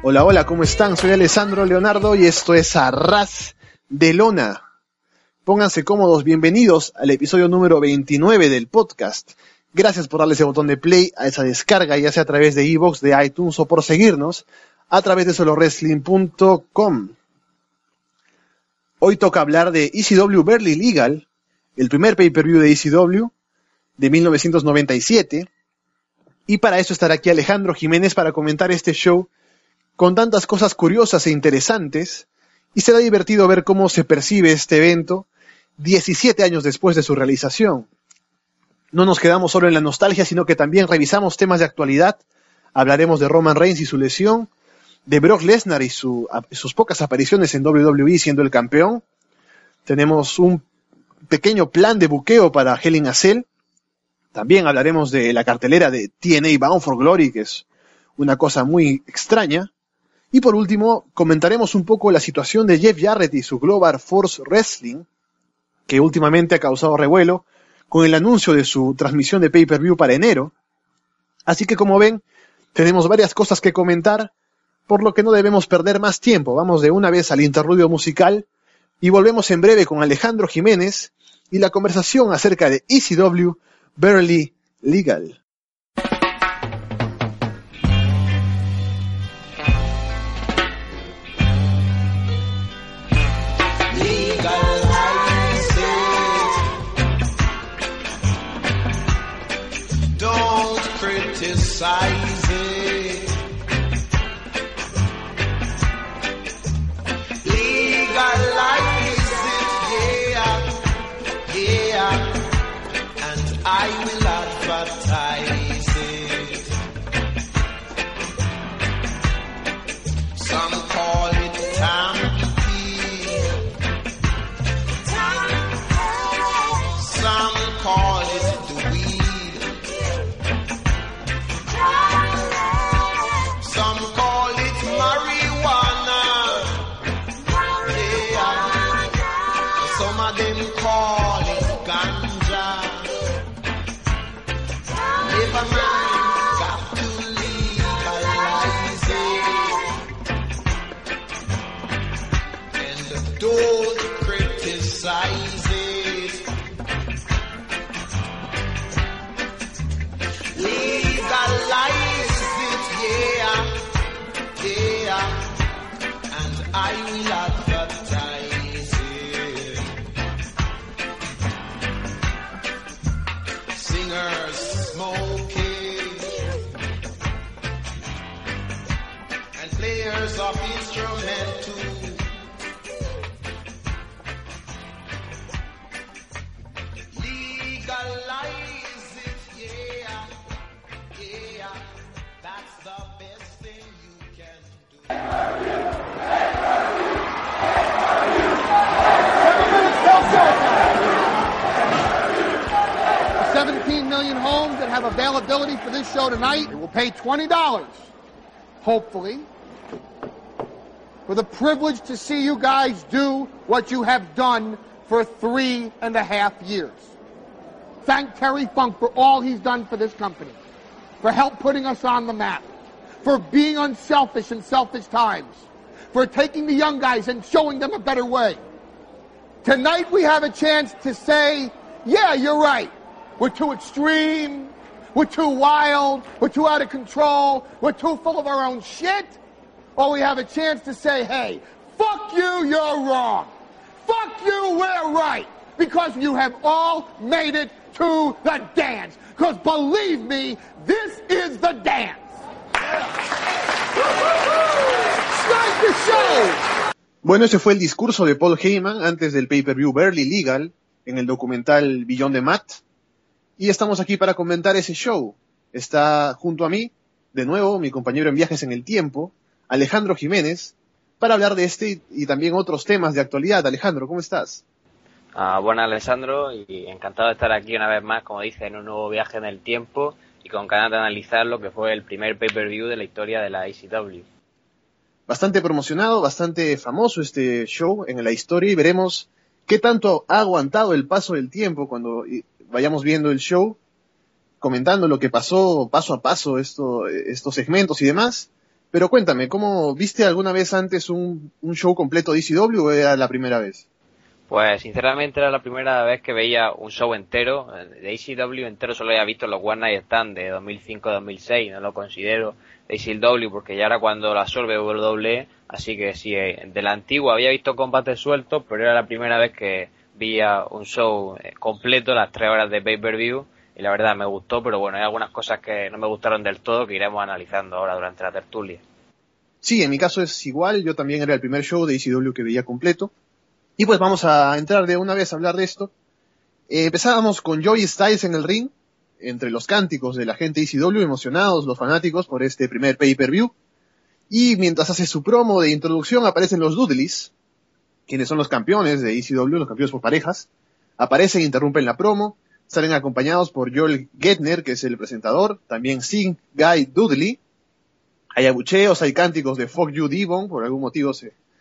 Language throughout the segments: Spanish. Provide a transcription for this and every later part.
Hola, hola, ¿cómo están? Soy Alessandro Leonardo y esto es Arras de Lona. Pónganse cómodos, bienvenidos al episodio número 29 del podcast. Gracias por darle ese botón de play a esa descarga, ya sea a través de iVoox, de iTunes o por seguirnos a través de solowrestling.com. Hoy toca hablar de ECW Barely Legal, el primer pay-per-view de ECW de 1997. Y para eso estará aquí Alejandro Jiménez para comentar este show con tantas cosas curiosas e interesantes, y será divertido ver cómo se percibe este evento 17 años después de su realización. No nos quedamos solo en la nostalgia, sino que también revisamos temas de actualidad. Hablaremos de Roman Reigns y su lesión, de Brock Lesnar y sus pocas apariciones en WWE siendo el campeón. Tenemos un pequeño plan de buqueo para Hell in a Cell. También hablaremos de la cartelera de TNA Bound for Glory, que es una cosa muy extraña. Y por último, comentaremos un poco la situación de Jeff Jarrett y su Global Force Wrestling, que últimamente ha causado revuelo con el anuncio de su transmisión de pay-per-view para enero. Así que, como ven, tenemos varias cosas que comentar, por lo que no debemos perder más tiempo. Vamos de una vez al interludio musical y volvemos en breve con Alejandro Jiménez y la conversación acerca de ECW Barely Legal. Criticize it. Legalize it, yeah, yeah, and I will advertise it. Some call it tampy, some call it the weed. I will advertise it. Singers smoking and players of instrumental. Legalize it, yeah, yeah. That's the best thing you can do. 17 million homes that have availability for this show tonight. It will pay $20, hopefully, for the privilege to see you guys do what you have done for 3.5 years. Thank Terry Funk for all he's done for this company, for help putting us on the map, for being unselfish in selfish times, for taking the young guys and showing them a better way. Tonight we have a chance to say, yeah, you're right. We're too extreme, we're too wild, we're too out of control, we're too full of our own shit. Or we have a chance to say, hey, fuck you, you're wrong. Fuck you, we're right. Because you have all made it to the dance. Because believe me, this is the dance. Start the show. Bueno, ese fue el discurso de Paul Heyman antes del pay-per-view Barely Legal en el documental Beyond the Mat. Y estamos aquí para comentar ese show. Está junto a mí, de nuevo, mi compañero en viajes en el tiempo, Alejandro Jiménez, para hablar de este y también otros temas de actualidad. Alejandro, ¿cómo estás? Bueno, Alessandro, y encantado de estar aquí una vez más, como dice, en un nuevo viaje en el tiempo y con ganas de analizar lo que fue el primer pay-per-view de la historia de la ECW. Bastante promocionado, bastante famoso este show en la historia, y veremos qué tanto ha aguantado el paso del tiempo cuando vayamos viendo el show, comentando lo que pasó paso a paso, estos segmentos y demás. Pero cuéntame, ¿cómo viste alguna vez antes un show completo de ECW o era la primera vez? Pues sinceramente era la primera vez que veía un show entero, de ECW entero solo había visto los One Night Stand de 2005-2006, no lo considero de ECW porque ya era cuando la absorbe WWE, así que sí, de la antigua había visto combates sueltos, pero era la primera vez que veía un show completo, las 3 horas de pay-per-view, y la verdad me gustó, pero bueno, hay algunas cosas que no me gustaron del todo que iremos analizando ahora durante la tertulia. Sí, en mi caso es igual, yo también era el primer show de ECW que veía completo. Y pues vamos a entrar de una vez a hablar de esto. Empezábamos con Joey Styles en el ring, entre los cánticos de la gente de ECW, emocionados los fanáticos por este primer pay-per-view. Y mientras hace su promo de introducción aparecen los Dudleys, quienes son los campeones de ECW, los campeones por parejas. Aparecen, interrumpen la promo, salen acompañados por Joel Gertner, que es el presentador, también Sting, Guy Dudley. Hay abucheos, hay cánticos de Fuck You Devon, por algún motivo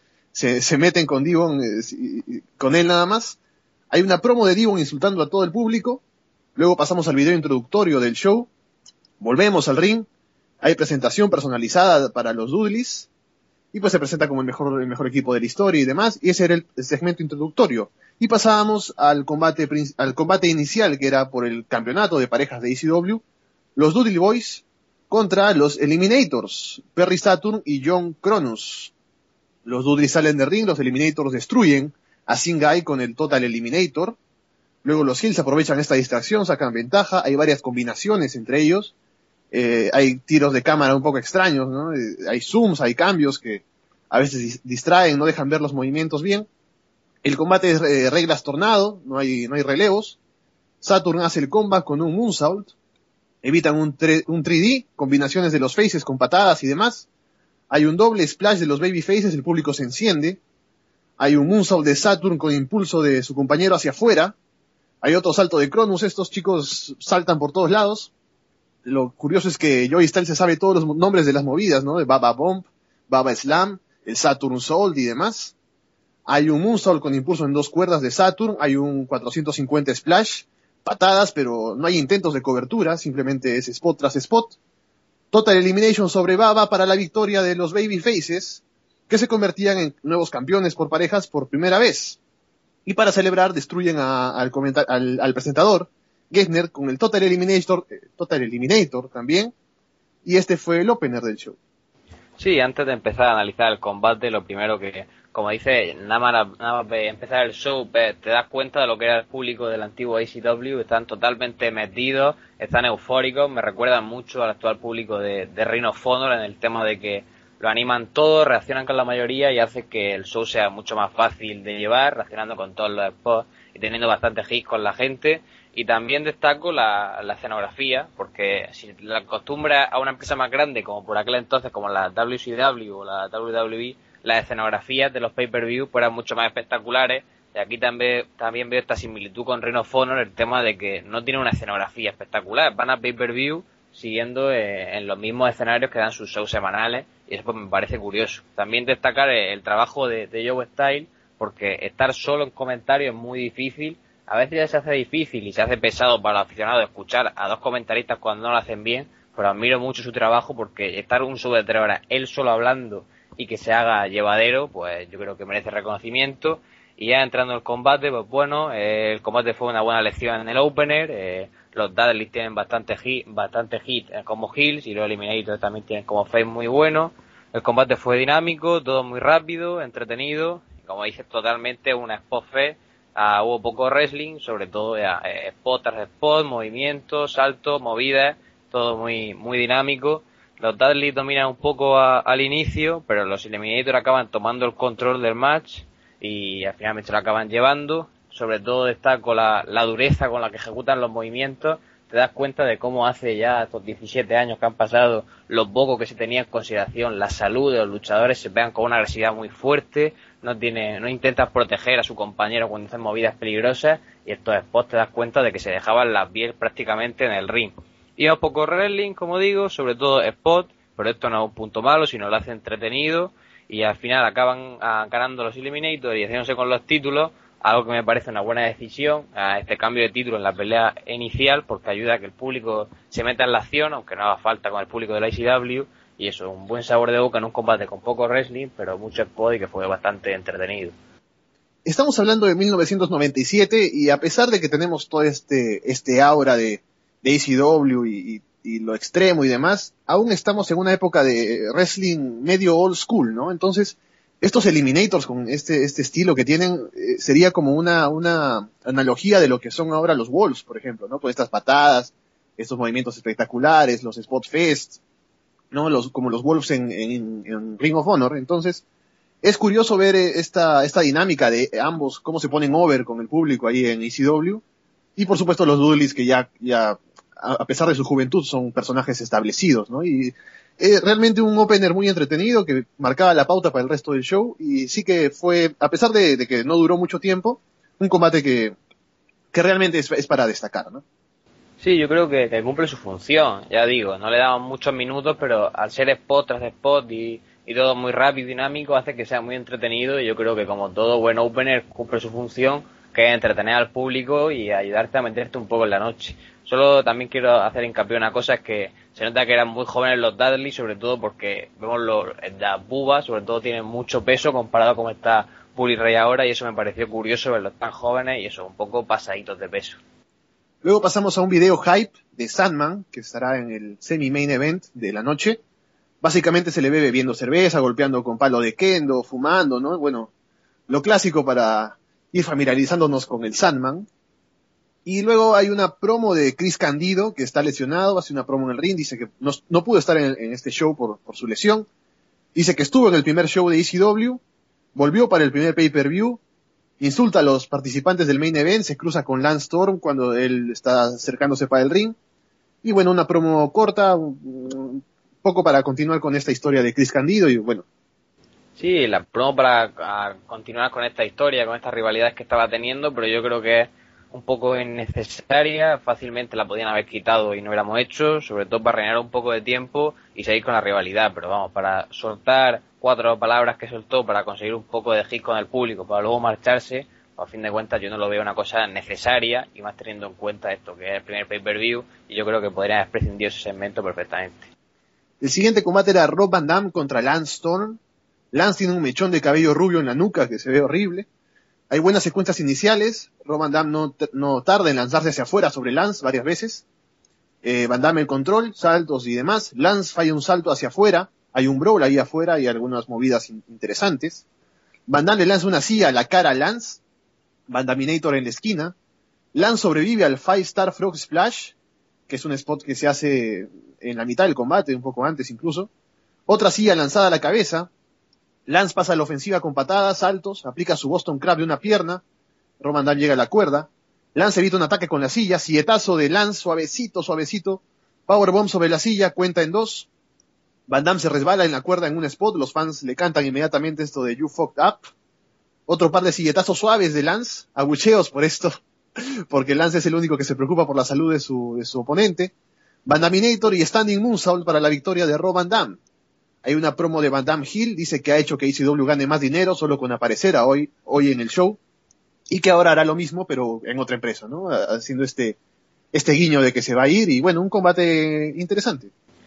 se meten con Devon, con él nada más. Hay una promo de Devon insultando a todo el público. Luego pasamos al video introductorio del show. Volvemos al ring. Hay presentación personalizada para los Dudleys. Y pues se presenta como el mejor equipo de la historia y demás. Y ese era el segmento introductorio. Y pasábamos al combate inicial, que era por el campeonato de parejas de ECW. Los Dudley Boys contra los Eliminators, Perry Saturn y John Cronus. Los Dudley salen del ring, los Eliminators destruyen a Singai con el Total Eliminator. Luego los Hills aprovechan esta distracción, sacan ventaja, hay varias combinaciones entre ellos. Hay tiros de cámara un poco extraños, ¿no? Hay zooms, hay cambios que a veces distraen, no dejan ver los movimientos bien. El combate es reglas tornado, no hay relevos. Saturn hace el comeback con un moonsault. Evitan un 3D, combinaciones de los faces con patadas y demás. Hay un doble splash de los babyfaces, el público se enciende. Hay un moonsault de Saturn con impulso de su compañero hacia afuera. Hay otro salto de Cronus, estos chicos saltan por todos lados. Lo curioso es que Joey Styles se sabe todos los nombres de las movidas, ¿no? De Baba Bomb, Baba Slam, el Saturn Salt y demás. Hay un moonsault con impulso en 2 cuerdas de Saturn. Hay un 450 splash. Patadas, pero no hay intentos de cobertura, simplemente es spot tras spot. Total Elimination sobre Baba para la victoria de los Babyfaces, que se convertían en nuevos campeones por parejas por primera vez. Y para celebrar destruyen al presentador, Gessner, con el Total Eliminator también, y este fue el opener del show. Sí, antes de empezar a analizar el combate, lo primero que, como dice, nada más de empezar el show, te das cuenta de lo que era el público del antiguo ACW, están totalmente metidos, están eufóricos, me recuerdan mucho al actual público de Ring of Honor en el tema de que lo animan todo, reaccionan con la mayoría y hace que el show sea mucho más fácil de llevar, reaccionando con todos los spots y teniendo bastante hits con la gente. Y también destaco la escenografía, porque si la acostumbra a una empresa más grande, como por aquel entonces, como la WCW o la WWE, las escenografías de los pay-per-view eran mucho más espectaculares. Y aquí también veo esta similitud con Ring of Honor, el tema de que no tiene una escenografía espectacular, van a pay-per-view siguiendo en los mismos escenarios que dan sus shows semanales, y eso pues me parece curioso. También destacar el trabajo de Joe Styles, porque estar solo en comentarios es muy difícil. A veces ya se hace difícil y se hace pesado para los aficionados escuchar a 2 comentaristas cuando no lo hacen bien, pero admiro mucho su trabajo porque estar un show de 3 horas él solo hablando y que se haga llevadero, pues yo creo que merece reconocimiento. Y ya entrando en el combate, pues bueno, el combate fue una buena lección en el opener, los Dudleys tienen bastante hit como heels y los Eliminators también tienen como face muy bueno. El combate fue dinámico, todo muy rápido, entretenido, y como dices, totalmente una spot fest. Hubo poco wrestling, sobre todo spot tras spot, movimientos, saltos, movidas, todo muy dinámico. Los Dudley dominan un poco al inicio, pero los Eliminators acaban tomando el control del match y al final se lo acaban llevando. Sobre todo destaco la dureza con la que ejecutan los movimientos. Te das cuenta de cómo hace ya estos 17 años que han pasado, lo poco que se tenía en consideración la salud de los luchadores, se pegan con una agresividad muy fuerte, no intentas proteger a su compañero cuando hacen movidas peligrosas, y estos spots te das cuenta de que se dejaban la piel prácticamente en el ring. Y un poco wrestling, como digo, sobre todo spot, pero esto no es un punto malo, sino lo hace entretenido, y al final acaban ganando los Eliminators y haciéndose con los títulos, algo que me parece una buena decisión, este cambio de título en la pelea inicial, porque ayuda a que el público se meta en la acción, aunque no haga falta con el público de la ICW, y eso, un buen sabor de boca en un combate con poco wrestling, pero mucho spot y que fue bastante entretenido. Estamos hablando de 1997 y a pesar de que tenemos todo este aura de ECW y lo extremo y demás, aún estamos en una época de wrestling medio old school, ¿no? Entonces, estos Eliminators con este estilo que tienen sería como una analogía de lo que son ahora los Wolves, por ejemplo, ¿no? Con estas patadas, estos movimientos espectaculares, los Spot Fest, ¿no? Como los Wolves en Ring of Honor. Entonces, es curioso ver esta dinámica de ambos, cómo se ponen over con el público ahí en ECW. Y por supuesto los Dudleys que ya a pesar de su juventud son personajes establecidos, ¿no? Y realmente un opener muy entretenido que marcaba la pauta para el resto del show. Y sí que fue, a pesar de que no duró mucho tiempo, un combate que realmente es para destacar, ¿no? Sí, yo creo que cumple su función, ya digo, no le daban muchos minutos, pero al ser spot tras spot y todo muy rápido y dinámico hace que sea muy entretenido, y yo creo que como todo buen opener cumple su función, que es entretener al público y ayudarte a meterte un poco en la noche. Solo también quiero hacer hincapié en una cosa, es que se nota que eran muy jóvenes los Dudley, sobre todo porque vemos las bubas, sobre todo tienen mucho peso comparado con esta Bully Ray ahora, y eso me pareció curioso verlos tan jóvenes y eso, un poco pasaditos de peso. Luego pasamos a un video hype de Sandman, que estará en el semi-main event de la noche. Básicamente se le ve bebiendo cerveza, golpeando con palo de kendo, fumando, ¿no? Bueno, lo clásico para ir familiarizándonos con el Sandman. Y luego hay una promo de Chris Candido, que está lesionado, hace una promo en el ring, dice que no pudo estar en este show por su lesión. Dice que estuvo en el primer show de ECW, volvió para el primer pay-per-view, insulta a los participantes del main event, se cruza con Lance Storm cuando él está acercándose para el ring. Y bueno, una promo corta, un poco para continuar con esta historia de Chris Candido y bueno. Sí, la promo para continuar con esta historia, con estas rivalidades que estaba teniendo, pero yo creo que es un poco innecesaria, fácilmente la podían haber quitado y no hubiéramos hecho, sobre todo para rellenar un poco de tiempo y seguir con la rivalidad, pero vamos, para soltar 4 palabras que soltó para conseguir un poco de hit con el público, para luego marcharse, a fin de cuentas yo no lo veo una cosa necesaria, y más teniendo en cuenta esto, que es el primer pay-per-view, y yo creo que podrían haber prescindido ese segmento perfectamente. El siguiente combate era Rob Van Dam contra Lance Storm. Lance tiene un mechón de cabello rubio en la nuca que se ve horrible. Hay buenas secuencias iniciales. Rob Van Dam no tarda en lanzarse hacia afuera sobre Lance varias veces. Van Dam el control, saltos y demás. Lance falla un salto hacia afuera. Hay un brawl ahí afuera y algunas movidas interesantes. Van Dam le lanza una silla a la cara a Lance. Van Daminator en la esquina. Lance sobrevive al 5-Star Frog Splash, que es un spot que se hace en la mitad del combate, un poco antes incluso. Otra silla lanzada a la cabeza. Lance pasa a la ofensiva con patadas, saltos, aplica su Boston Crab de una pierna. Roman Dam llega a la cuerda. Lance evita un ataque con la silla, silletazo de Lance, suavecito. Powerbomb sobre la silla, cuenta en 2. Van Dam se resbala en la cuerda en un spot, los fans le cantan inmediatamente esto de You Fucked Up. Otro par de silletazos suaves de Lance, abucheos por esto, porque Lance es el único que se preocupa por la salud de su oponente. Van Daminator y Standing Moonsault para la victoria de Rob Van Dam. Hay una promo de Van Dam Hill, dice que ha hecho que ECW gane más dinero solo con aparecer hoy en el show, y que ahora hará lo mismo, pero en otra empresa, ¿no? Haciendo este guiño de que se va a ir, y bueno, un combate interesante.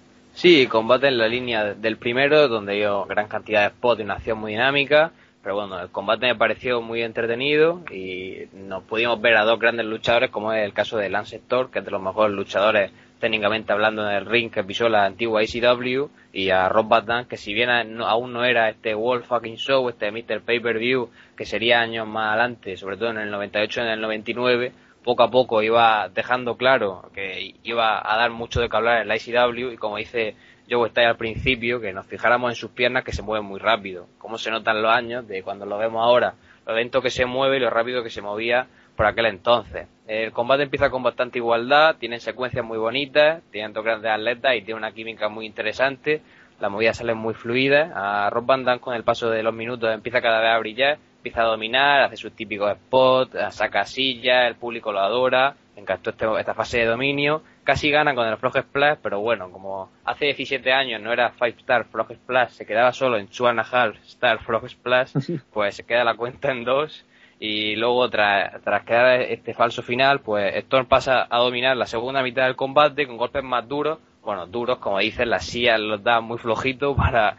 Sí, combate en la línea del primero, donde dio gran cantidad de spots y una acción muy dinámica, pero bueno, el combate me pareció muy entretenido y nos pudimos ver a 2 grandes luchadores, como es el caso de Lance Storm, que es de los mejores luchadores técnicamente hablando en el ring que pisó la antigua ECW, y a Rob Van Dam, que si bien aún no era este World Fucking Show, este Mr. Pay-Per-View, que sería años más adelante, sobre todo en el 98 y en el 99, poco a poco iba dejando claro que iba a dar mucho de que hablar en la ECW, y como dice Joe Styles al principio, que nos fijáramos en sus piernas, que se mueven muy rápido, cómo se notan los años de cuando lo vemos ahora, lo lento que se mueve y lo rápido que se movía por aquel entonces. El combate empieza con bastante igualdad, tienen secuencias muy bonitas, tienen 2 grandes atletas y tiene una química muy interesante, las movidas salen muy fluidas. A Rob Van Dam con el paso de los minutos empieza cada vez a brillar, empieza a dominar, hace sus típicos spots, saca sillas, el público lo adora, encantó esta fase de dominio, casi gana con el Frog Splash, pero bueno, como hace 17 años no era 5-Star Frog Splash, se quedaba solo en 2.5-Star Frog Splash, pues se queda la cuenta en 2. Y luego tras quedar este falso final, pues Storm pasa a dominar la segunda mitad del combate con golpes más duros, bueno, duros, como dicen, las sillas los dan muy flojitos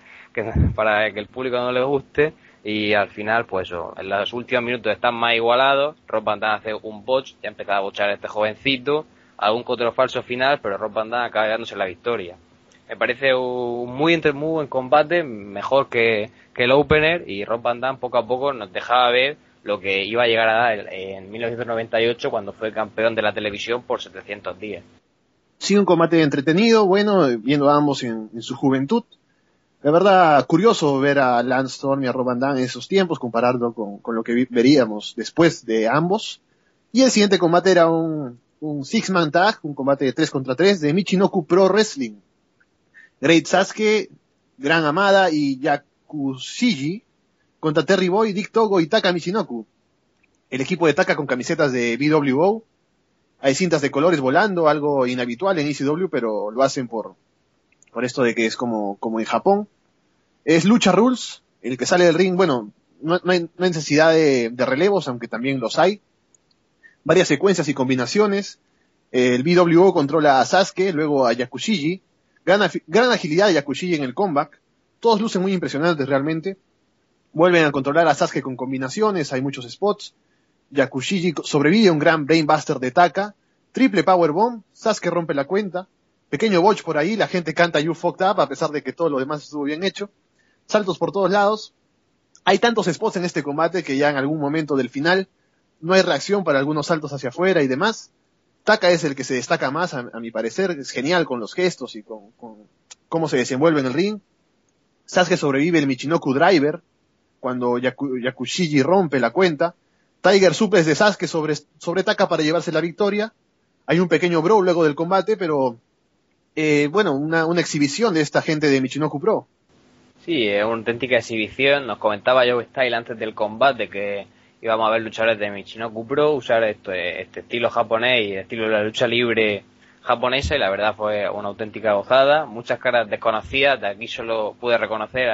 para que el público no les guste, y al final, pues eso, en los últimos minutos están más igualados. Rob Van Dam hace un botch, ya empezaba a bochar a este jovencito, algún que otro falso final, pero Rob Van Dam acaba dándose la victoria. Me parece un muy buen combate, mejor que el opener, y Rob Van Dam poco a poco nos dejaba ver lo que iba a llegar a dar en 1998 cuando fue campeón de la televisión por 700 días. Sí, un combate entretenido, bueno, viendo a ambos en su juventud. La verdad, curioso ver a Lance Storm y a Rob Van Dam en esos tiempos, compararlo con lo que veríamos después de ambos. Y el siguiente combate era un six-man tag, un combate de 3 contra 3 de Michinoku Pro Wrestling. Great Sasuke, Gran Amada y Yakushiji contra Terry Boy, Dick Togo y Taka Michinoku. El equipo de Taka con camisetas de BWO. Hay cintas de colores volando, algo inhabitual en ECW, pero lo hacen por esto de que es como en Japón. Es Lucha Rules, el que sale del ring, bueno, no hay necesidad de relevos, aunque también los hay. Varias secuencias y combinaciones. El BWO controla a Sasuke, luego a Yakushiji. Gran agilidad de Yakushiji en el comeback. Todos lucen muy impresionantes realmente. Vuelven a controlar a Sasuke con combinaciones, hay muchos spots. Yakushiji sobrevive a un gran brainbuster de Taka. Triple powerbomb, Sasuke rompe la cuenta. Pequeño botch por ahí, la gente canta You Fucked Up a pesar de que todo lo demás estuvo bien hecho. Saltos por todos lados. Hay tantos spots en este combate que ya en algún momento del final no hay reacción para algunos saltos hacia afuera y demás. Taka es el que se destaca más, a mi parecer. Es genial con los gestos y con cómo se desenvuelve en el ring. Sasuke sobrevive el Michinoku Driver cuando Yakushiji rompe la cuenta. Tiger suples de Sasuke sobre Taka para llevarse la victoria. Hay un pequeño brawl luego del combate, pero bueno, una exhibición de esta gente de Michinoku Pro. Sí, es una auténtica exhibición. Nos comentaba Joe Style antes del combate que íbamos a ver luchadores de Michinoku Pro usar este estilo japonés y el estilo de la lucha libre japonesa, y la verdad fue una auténtica gozada. Muchas caras desconocidas, de aquí solo pude reconocer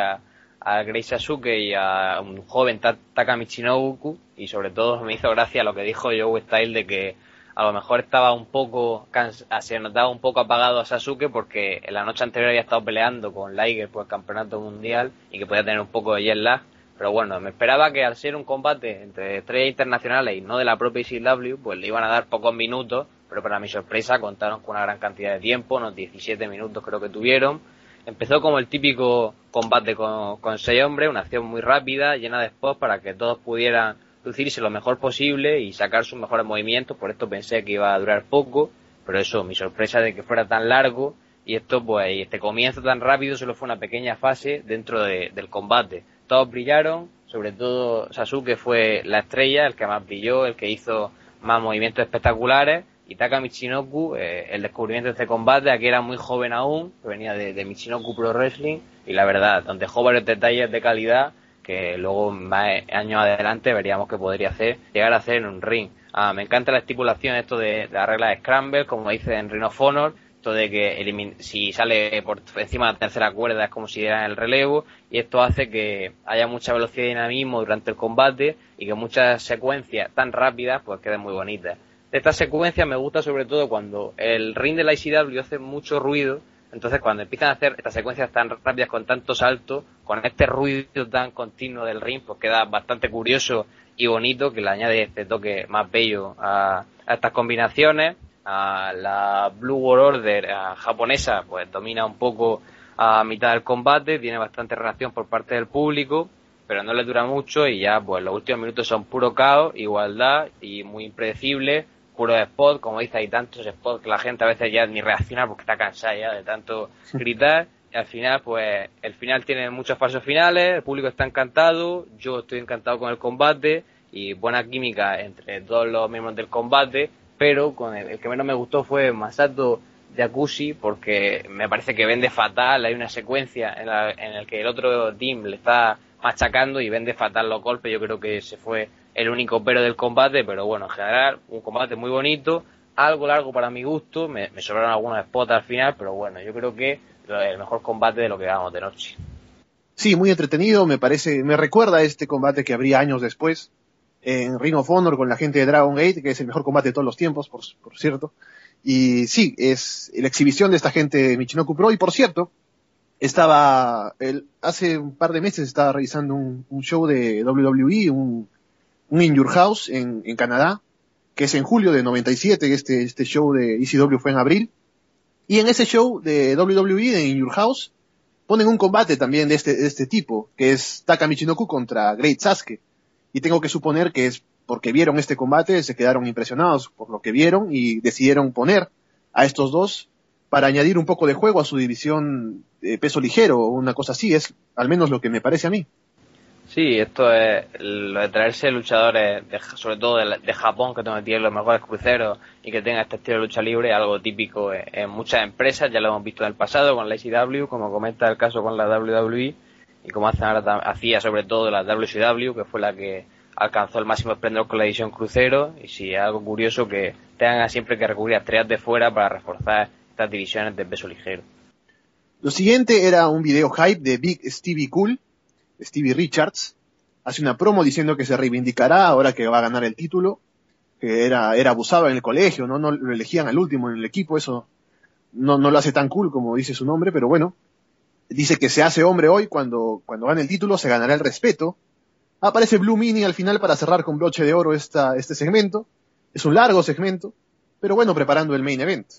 a Grey Sasuke y a un joven Taka Michinoku, y sobre todo me hizo gracia lo que dijo Joe Style de que a lo mejor estaba un poco se notaba un poco apagado a Sasuke porque en la noche anterior había estado peleando con Liger por el campeonato mundial y que podía tener un poco de jet lag. Pero bueno, me esperaba que al ser un combate entre estrellas internacionales y no de la propia ECW, pues le iban a dar pocos minutos, pero para mi sorpresa contaron con una gran cantidad de tiempo, unos 17 minutos creo que tuvieron. Empezó como el típico combate con 6 hombres, una acción muy rápida, llena de spots para que todos pudieran lucirse lo mejor posible y sacar sus mejores movimientos. Por esto pensé que iba a durar poco, pero eso, mi sorpresa de que fuera tan largo, y esto pues, este comienzo tan rápido solo fue una pequeña fase dentro del combate. Todos brillaron, sobre todo Sasuke fue la estrella, el que más brilló, el que hizo más movimientos espectaculares, y Taka Michinoku, el descubrimiento de este combate, aquí era muy joven aún, que venía de Michinoku Pro Wrestling, y la verdad, donde dejó varios detalles de calidad que luego más años adelante veríamos que podría llegar a hacer en un ring. Me encanta la estipulación esto de la regla de Scramble, como dice en Ring of Honor, esto de que si sale por encima de la tercera cuerda es como si diera el relevo, y esto hace que haya mucha velocidad y dinamismo durante el combate y que muchas secuencias tan rápidas pues queden muy bonitas. De estas secuencias me gusta sobre todo cuando el ring de la ICW hace mucho ruido. Entonces cuando empiezan a hacer estas secuencias tan rápidas con tanto salto, con este ruido tan continuo del ring, pues queda bastante curioso y bonito, que le añade este toque más bello a estas combinaciones. A la Blue World Order japonesa pues domina un poco a mitad del combate, tiene bastante reacción por parte del público, pero no le dura mucho y ya pues los últimos minutos son puro caos, igualdad y muy impredecible. Puro spot, como dice, hay tantos spots que la gente a veces ya ni reacciona porque está cansada ya de tanto gritar, y al final pues el final tiene muchos falsos finales, el público está encantado, yo estoy encantado con el combate y buena química entre todos los miembros del combate, pero con el que menos me gustó fue Masato Yakushi, porque me parece que vende fatal. Hay una secuencia en la que el otro team le está machacando y vende fatal los golpes. Yo creo que ese fue el único pero del combate, pero bueno, en general un combate muy bonito, algo largo para mi gusto, me sobraron algunos spots al final, pero bueno, yo creo que el mejor combate de lo que hagamos de noche. Sí, muy entretenido, me recuerda a este combate que habría años después, en Ring of Honor con la gente de Dragon Gate, que es el mejor combate de todos los tiempos, por cierto. Y sí, es la exhibición de esta gente de Michinoku Pro. Y por cierto, hace un par de meses estaba realizando un show de WWE, un In Your House en Canadá, que es en julio de 97, este show de ECW fue en abril. Y en ese show de WWE, de In Your House, ponen un combate también de este tipo, que es Taka Michinoku contra Great Sasuke. Y tengo que suponer que es porque vieron este combate, se quedaron impresionados por lo que vieron y decidieron poner a estos dos para añadir un poco de juego a su división de peso ligero, o una cosa así, es al menos lo que me parece a mí. Sí, esto es lo de traerse luchadores, sobre todo de Japón, que tienen los mejores cruceros y que tengan este estilo de lucha libre, algo típico en muchas empresas. Ya lo hemos visto en el pasado con la ECW, como comenta el caso con la WWE, y como hacía sobre todo la WCW, que fue la que alcanzó el máximo esplendor con la edición crucero. Y sí, es algo curioso que tengan siempre que recurrir a estrellas de fuera para reforzar estas divisiones de peso ligero. Lo siguiente era un video hype de Big Stevie Cool, Stevie Richards. Hace una promo diciendo que se reivindicará ahora que va a ganar el título, que era abusado en el colegio, no lo elegían al último en el equipo, eso no lo hace tan cool como dice su nombre, pero bueno, dice que se hace hombre hoy, cuando gane el título se ganará el respeto. Aparece Blue Mini al final para cerrar con broche de oro este segmento. Es un largo segmento, pero bueno, preparando el main event.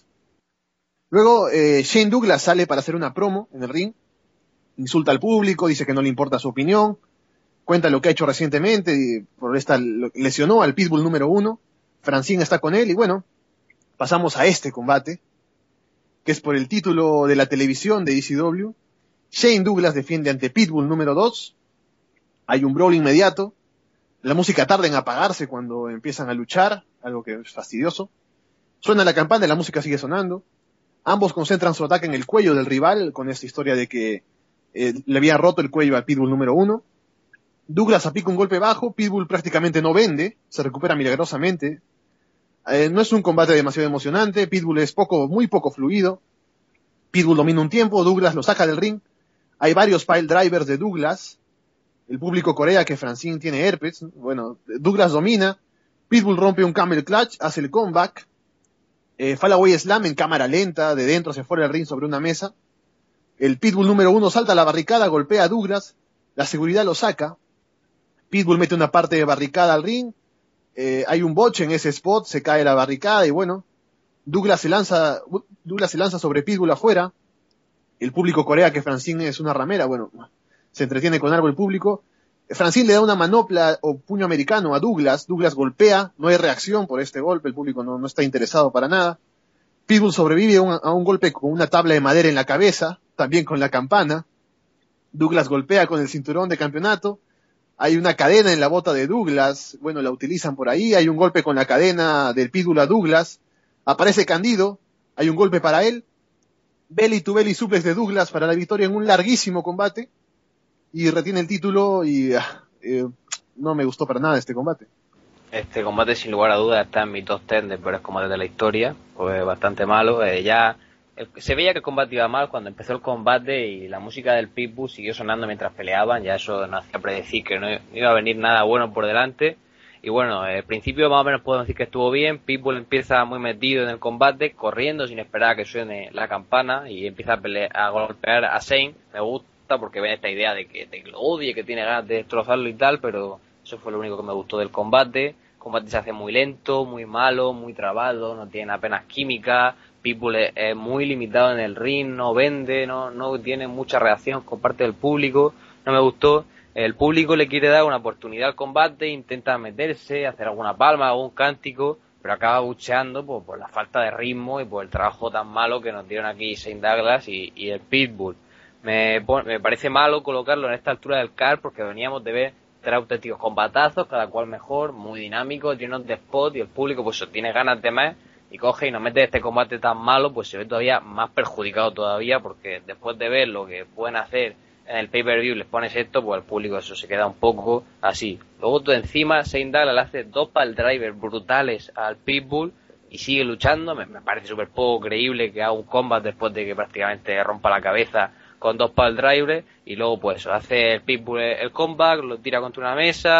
Luego Shane Douglas sale para hacer una promo en el ring, insulta al público, dice que no le importa su opinión, cuenta lo que ha hecho recientemente, y lesionó al Pitbull número 1, Francine está con él, y bueno, pasamos a este combate, que es por el título de la televisión de ECW. Shane Douglas defiende ante Pitbull número 2, hay un brawl inmediato, la música tarda en apagarse cuando empiezan a luchar, algo que es fastidioso, suena la campana y la música sigue sonando, ambos concentran su ataque en el cuello del rival, con esta historia de que le había roto el cuello a Pitbull número 1. Douglas aplica un golpe bajo, Pitbull prácticamente no vende, se recupera milagrosamente. No es un combate demasiado emocionante, Pitbull es muy poco fluido. Pitbull domina un tiempo, Douglas lo saca del ring. Hay varios pile drivers de Douglas. El público corea que Francine tiene herpes. Bueno, Douglas domina. Pitbull rompe un camel clutch, hace el comeback. Fallaway Slam en cámara lenta, de dentro hacia fuera del ring sobre una mesa. El Pitbull número 1 salta a la barricada, golpea a Douglas, la seguridad lo saca, Pitbull mete una parte de barricada al ring, hay un botch en ese spot, se cae la barricada y bueno, Douglas se lanza sobre Pitbull afuera, el público corea que Francine es una ramera, bueno, se entretiene con algo el público, Francine le da una manopla o puño americano a Douglas golpea, no hay reacción por este golpe, el público no está interesado para nada, Pitbull sobrevive a un golpe con una tabla de madera en la cabeza, también con la campana. Douglas golpea con el cinturón de campeonato. Hay una cadena en la bota de Douglas, bueno, la utilizan por ahí. Hay un golpe con la cadena del Pitbull a Douglas. Aparece Candido, hay un golpe para él. Belly to belly suplex de Douglas para la victoria en un larguísimo combate. Y retiene el título y no me gustó para nada este combate. Este combate sin lugar a dudas está en mi top 10 de peores combates de la historia, pues bastante malo. Se veía que el combate iba mal cuando empezó el combate y la música del Pitbull siguió sonando mientras peleaban, ya eso nos hacía predecir que no iba a venir nada bueno por delante. Y bueno, al principio más o menos podemos decir que estuvo bien, Pitbull empieza muy metido en el combate, corriendo sin esperar a que suene la campana y empieza a golpear a Shane. Me gusta porque ven esta idea de que lo odie, que tiene ganas de destrozarlo y tal, pero eso fue lo único que me gustó del combate. El combate se hace muy lento, muy malo, muy trabado, no tiene apenas química. Pitbull es muy limitado en el ring, no vende, no tiene mucha reacción por parte del público. No me gustó. El público le quiere dar una oportunidad al combate, intenta meterse, hacer alguna palma, algún cántico, pero acaba bucheando por la falta de ritmo y por el trabajo tan malo que nos dieron aquí Shane Douglas y el Pitbull. Me parece malo colocarlo en esta altura del card porque veníamos de ver 3 auténticos combatazos, cada cual mejor, muy dinámicos, llenos de spot y el público pues tiene ganas de más y coge y nos mete este combate tan malo, pues se ve todavía más perjudicado todavía porque después de ver lo que pueden hacer en el pay-per-view les pones esto, pues al público eso se queda un poco así. Luego tú encima Shane Douglas le hace 2 pile drivers brutales al Pitbull y sigue luchando, me parece súper poco creíble que haga un combat después de que prácticamente rompa la cabeza con 2 pile drivers y luego pues hace el Pitbull el comeback, lo tira contra una mesa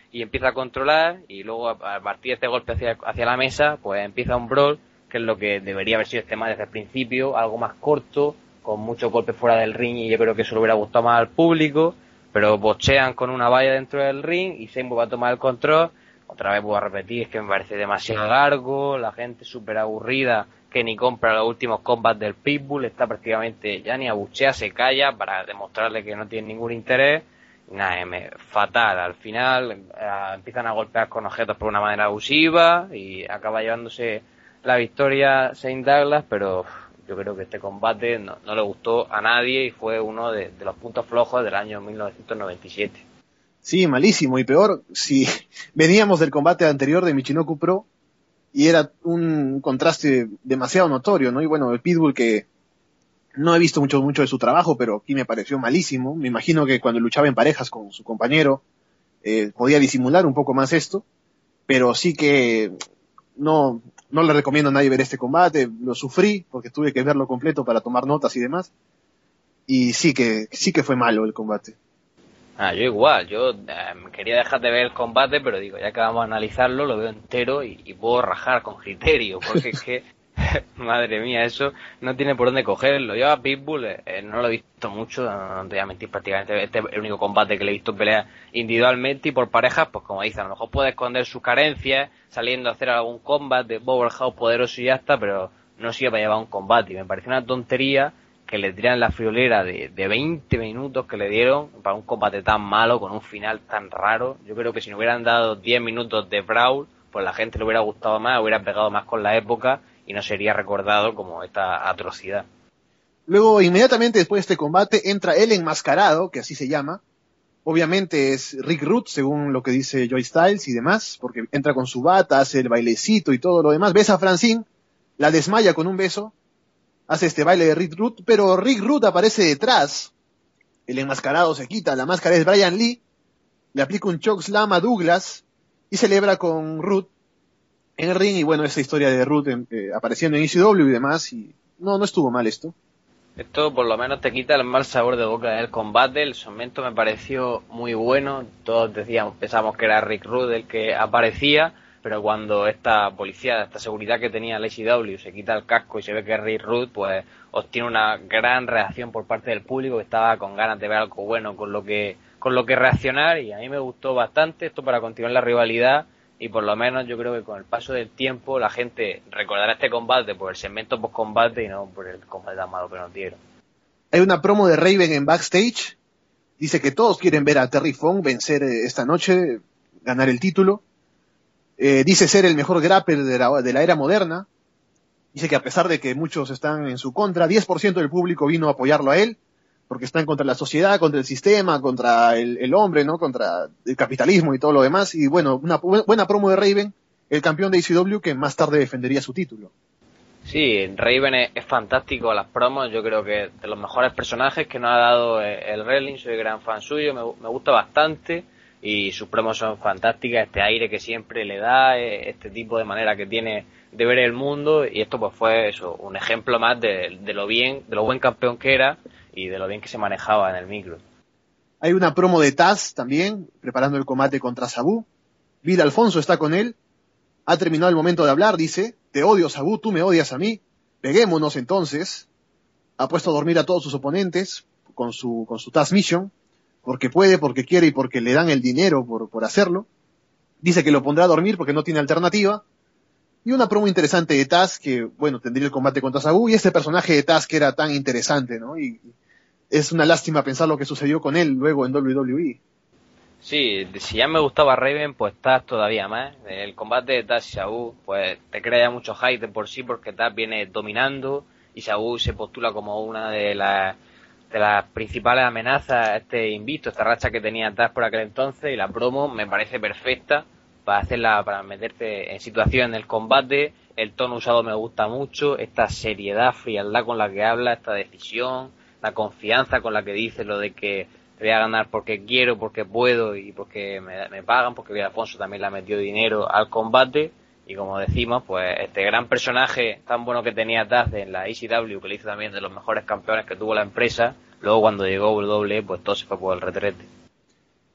y empieza a controlar, y luego a partir de este golpe hacia la mesa, pues empieza un brawl, que es lo que debería haber sido este match desde el principio, algo más corto, con muchos golpes fuera del ring, y yo creo que eso le hubiera gustado más al público, pero bochean con una valla dentro del ring y Zayn va a tomar el control. Otra vez voy a repetir, es que me parece demasiado largo, la gente súper aburrida, que ni compra los últimos combats del Pitbull, está prácticamente ya ni abuchea, se calla para demostrarle que no tiene ningún interés. Nada, fatal, al final empiezan a golpear con objetos por una manera abusiva y acaba llevándose la victoria Shane Douglas, pero yo creo que este combate no le gustó a nadie y fue uno de los puntos flojos del año 1997. Sí, malísimo, y peor, si veníamos del combate anterior de Michinoku Pro, y era un contraste demasiado notorio, ¿no? Y bueno, el Pitbull, que no he visto mucho de su trabajo, pero aquí me pareció malísimo. Me imagino que cuando luchaba en parejas con su compañero, podía disimular un poco más esto, pero sí que no le recomiendo a nadie ver este combate. Lo sufrí, porque tuve que verlo completo para tomar notas y demás, y sí que fue malo el combate. Yo igual, yo quería dejar de ver el combate, pero digo, ya que vamos a analizarlo, lo veo entero y puedo rajar con criterio, porque es que, madre mía, eso no tiene por dónde cogerlo. Yo a Pitbull no lo he visto mucho, no te voy a mentir, prácticamente este es el único combate que le he visto pelear individualmente, y por parejas, pues como dicen, a lo mejor puede esconder sus carencias, saliendo a hacer algún combate de Powerhouse poderoso y ya está, pero no sirve para llevar un combate, y me parece una tontería que le tiran la friolera de 20 minutos que le dieron para un combate tan malo, con un final tan raro. Yo creo que si nos hubieran dado 10 minutos de brawl, pues la gente le hubiera gustado más, hubiera pegado más con la época y no sería recordado como esta atrocidad. Luego, inmediatamente después de este combate, entra el enmascarado, que así se llama. Obviamente es Rick Rude, según lo que dice Joey Styles y demás, porque entra con su bata, hace el bailecito y todo lo demás. Besa a Francine, la desmaya con un beso, hace este baile de Rick Rude, pero Rick Rude aparece detrás. El enmascarado se quita, la máscara es Brian Lee, le aplica un chokeslam a Douglas y celebra con Rude en el ring. Y bueno, esa historia de Rude apareciendo en ECW y demás, y no estuvo mal esto. Esto por lo menos te quita el mal sabor de boca del combate. El segmento me pareció muy bueno, todos pensábamos que era Rick Rude el que aparecía, pero cuando esta policía, esta seguridad que tenía el ECW se quita el casco y se ve que es Rick Rude, pues obtiene una gran reacción por parte del público, que estaba con ganas de ver algo bueno con lo que reaccionar, y a mí me gustó bastante esto para continuar la rivalidad, y por lo menos yo creo que con el paso del tiempo la gente recordará este combate por el segmento post-combate y no por el combate tan malo que nos dieron. Hay una promo de Raven en backstage, dice que todos quieren ver a Terry Funk vencer esta noche, ganar el título. Dice ser el mejor grappler de la era moderna. Dice que a pesar de que muchos están en su contra, 10% del público vino a apoyarlo a él, porque están contra la sociedad, contra el sistema, contra el hombre, ¿no? Contra el capitalismo y todo lo demás. Y bueno, una buena promo de Raven, el campeón de ECW, que más tarde defendería su título. Sí, Raven es fantástico a las promos, yo creo que de los mejores personajes que nos ha dado el wrestling, soy gran fan suyo, me gusta bastante. Y sus promos son fantásticas, este aire que siempre le da, este tipo de manera que tiene de ver el mundo, y esto pues fue eso, un ejemplo más de lo buen campeón que era y de lo bien que se manejaba en el micro. Hay una promo de Taz también, preparando el combate contra Sabu. Bill Alfonso está con él, ha terminado el momento de hablar, dice: te odio, Sabu, tú me odias a mí, peguémonos entonces. Ha puesto a dormir a todos sus oponentes con su Taz Mission, porque puede, porque quiere y porque le dan el dinero por hacerlo. Dice que lo pondrá a dormir porque no tiene alternativa. Y una promo interesante de Taz, que bueno, tendría el combate contra Sabu, y este personaje de Taz que era tan interesante, ¿no? Y es una lástima pensar lo que sucedió con él luego en WWE. Sí, si ya me gustaba Raven, pues Taz todavía más. El combate de Taz y Sabu, pues te crea ya mucho hype de por sí, porque Taz viene dominando y Sabu se postula como una de las principales amenazas a este invicto, esta racha que tenía Taz por aquel entonces, y la promo me parece perfecta para meterte en situación en el combate. El tono usado me gusta mucho, esta seriedad, frialdad con la que habla, esta decisión, la confianza con la que dice lo de que voy a ganar porque quiero, porque puedo y porque me pagan, porque Bill Alfonso también le ha metido dinero al combate. Y como decimos, pues este gran personaje tan bueno que tenía Taz en la ECW, que le hizo también de los mejores campeones que tuvo la empresa, luego cuando llegó WWE, pues todo se fue por el retrete.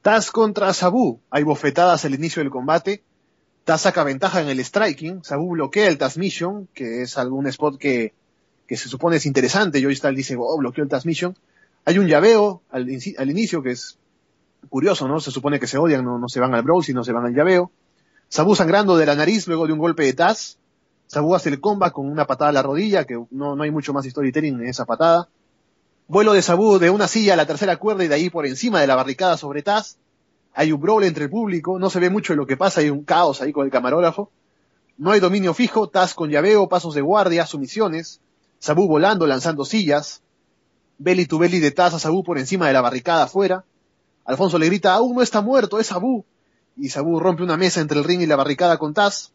Taz contra Sabu. Hay bofetadas al inicio del combate. Taz saca ventaja en el striking. Sabu bloquea el Taz Mission, que es algún spot que se supone es interesante. Joey Styles dice, oh, bloqueó el Taz Mission. Hay un llaveo al inicio que es curioso, ¿no? Se supone que se odian, no se van al brawl, sino se van al llaveo. Sabu sangrando de la nariz luego de un golpe de Taz. Sabu hace el comeback con una patada a la rodilla, que no hay mucho más storytelling en esa patada. Vuelo de Sabu de una silla a la tercera cuerda y de ahí por encima de la barricada sobre Taz. Hay un brawl entre el público, no se ve mucho de lo que pasa, hay un caos ahí con el camarógrafo. No hay dominio fijo, Taz con llaveo, pasos de guardia, sumisiones. Sabu volando, lanzando sillas. Belly to belly de Taz a Sabu por encima de la barricada afuera. Alfonso le grita, aún no está muerto, es Sabu. Y Sabu rompe una mesa entre el ring y la barricada con Taz.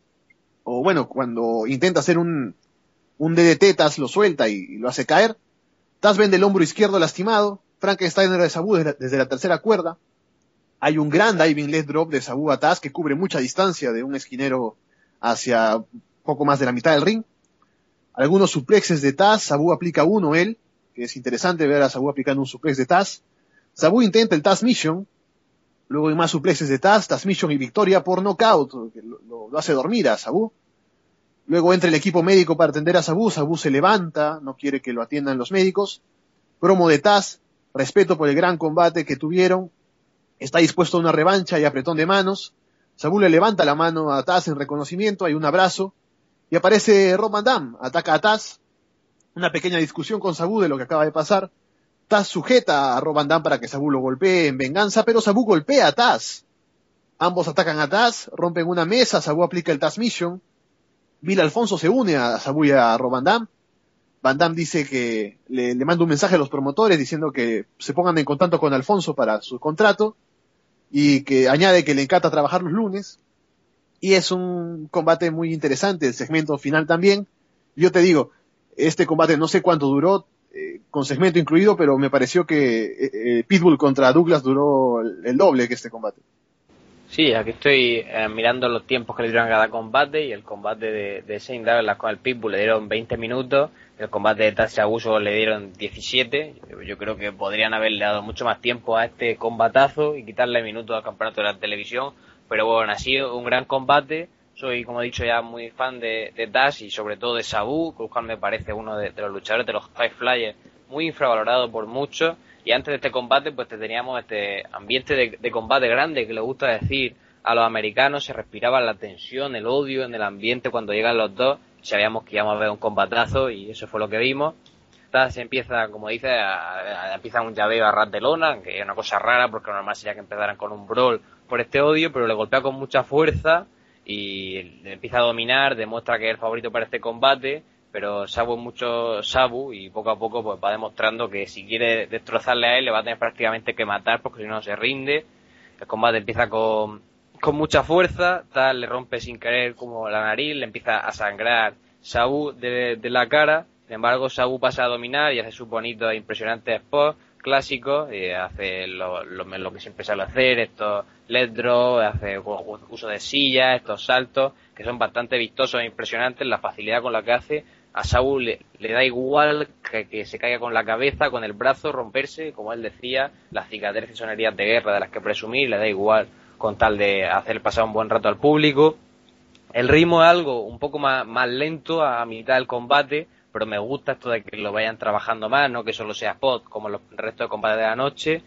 O bueno, cuando intenta hacer un DDT, Taz lo suelta y lo hace caer. Taz vende el hombro izquierdo lastimado. Frankensteiner de Sabu desde la tercera cuerda. Hay un gran diving leg drop de Sabu a Taz que cubre mucha distancia de un esquinero hacia poco más de la mitad del ring. Algunos suplexes de Taz, Sabu aplica uno él, que es interesante ver a Sabu aplicando un suplex de Taz. Sabu intenta el Taz Mission, luego hay más suplexes de Taz Mission y victoria por knockout, que lo hace dormir a Sabu. Luego entra el equipo médico para atender a Sabu, Sabu se levanta, no quiere que lo atiendan los médicos. Promo de Taz, respeto por el gran combate que tuvieron, está dispuesto a una revancha y apretón de manos. Sabu le levanta la mano a Taz en reconocimiento, hay un abrazo, y aparece Rob Van Dam, ataca a Taz, una pequeña discusión con Sabu de lo que acaba de pasar. Taz sujeta a Rob Van Dam para que Sabu lo golpee en venganza, pero Sabu golpea a Taz. Ambos atacan a Taz, rompen una mesa, Sabu aplica el Taz Mission. Bill Alfonso se une a Sabu y a Rob Van Dam. Van Dam dice que le manda un mensaje a los promotores diciendo que se pongan en contacto con Alfonso para su contrato y que añade que le encanta trabajar los lunes. Y es un combate muy interesante, el segmento final también. Yo te digo, este combate no sé cuánto duró, con segmento incluido, pero me pareció que Pitbull contra Douglas duró el doble que este combate. Sí, aquí estoy mirando los tiempos que le dieron a cada combate, y el combate de Shane Douglas con el Pitbull le dieron 20 minutos, el combate de Tasha Uso le dieron 17. Yo creo que podrían haberle dado mucho más tiempo a este combatazo y quitarle minutos al campeonato de la televisión, pero bueno, ha sido un gran combate. Soy, como he dicho ya, muy fan de Taz y sobre todo de Sabu, que me parece uno de los luchadores de los High Flyers muy infravalorado por muchos. Y antes de este combate, pues teníamos este ambiente de combate grande que le gusta decir a los americanos. Se respiraba la tensión, el odio en el ambiente cuando llegan los dos. Sabíamos que íbamos a ver un combatazo y eso fue lo que vimos. Taz empieza, como dice, empieza un llaveo a ras de lona, que es una cosa rara porque lo normal sería que empezaran con un brawl por este odio, pero le golpea con mucha fuerza y le empieza a dominar, demuestra que es el favorito para este combate, pero Sabu es mucho Sabu y poco a poco pues va demostrando que si quiere destrozarle a él le va a tener prácticamente que matar porque si no se rinde. El combate empieza con mucha fuerza, Taz le rompe sin querer como la nariz, le empieza a sangrar Sabu de la cara. Sin embargo, Sabu pasa a dominar y hace sus bonitos e impresionantes spots clásicos, y hace lo que siempre sabe hacer, estos leg drop, hace uso de sillas, estos saltos, que son bastante vistosos e impresionantes, la facilidad con la que hace. A Sabu le da igual que se caiga con la cabeza, con el brazo, romperse, como él decía, las cicatrices son heridas de guerra de las que presumir, le da igual con tal de hacer pasar un buen rato al público. El ritmo es algo un poco más lento a mitad del combate, pero me gusta esto de que lo vayan trabajando más, no que solo sea spot como el resto de combates de la noche.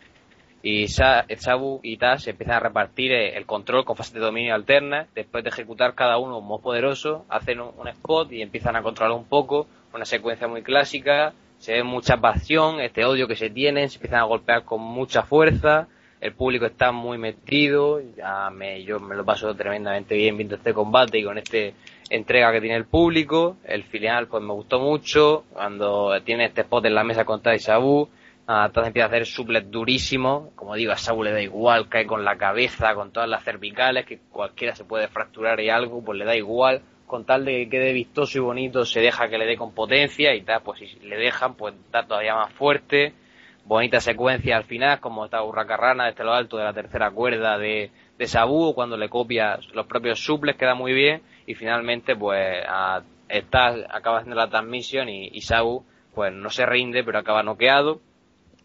Y Sabu y Taz empiezan a repartir el control con fases de dominio alternas. Después de ejecutar cada uno un modo poderoso, hacen un spot y empiezan a controlar un poco, una secuencia muy clásica. Se ve mucha pasión, este odio que se tienen, se empiezan a golpear con mucha fuerza. El público está muy metido, yo me lo paso tremendamente bien viendo este combate y con este entrega que tiene el público. El final pues me gustó mucho, cuando tiene este spot en la mesa con Taz y Sabu, Taz empieza a hacer suplex durísimo, como digo, a Sabu le da igual, cae con la cabeza, con todas las cervicales, que cualquiera se puede fracturar y algo, pues le da igual, con tal de que quede vistoso y bonito, se deja que le dé con potencia, y Taz, pues si le dejan, pues da todavía más fuerte. Bonita secuencia al final, como esta hurracarrana desde lo alto de la tercera cuerda de Sabu, cuando le copia los propios suples, queda muy bien, y finalmente pues Taz acaba haciendo la transmisión y Sabu pues no se rinde, pero acaba noqueado.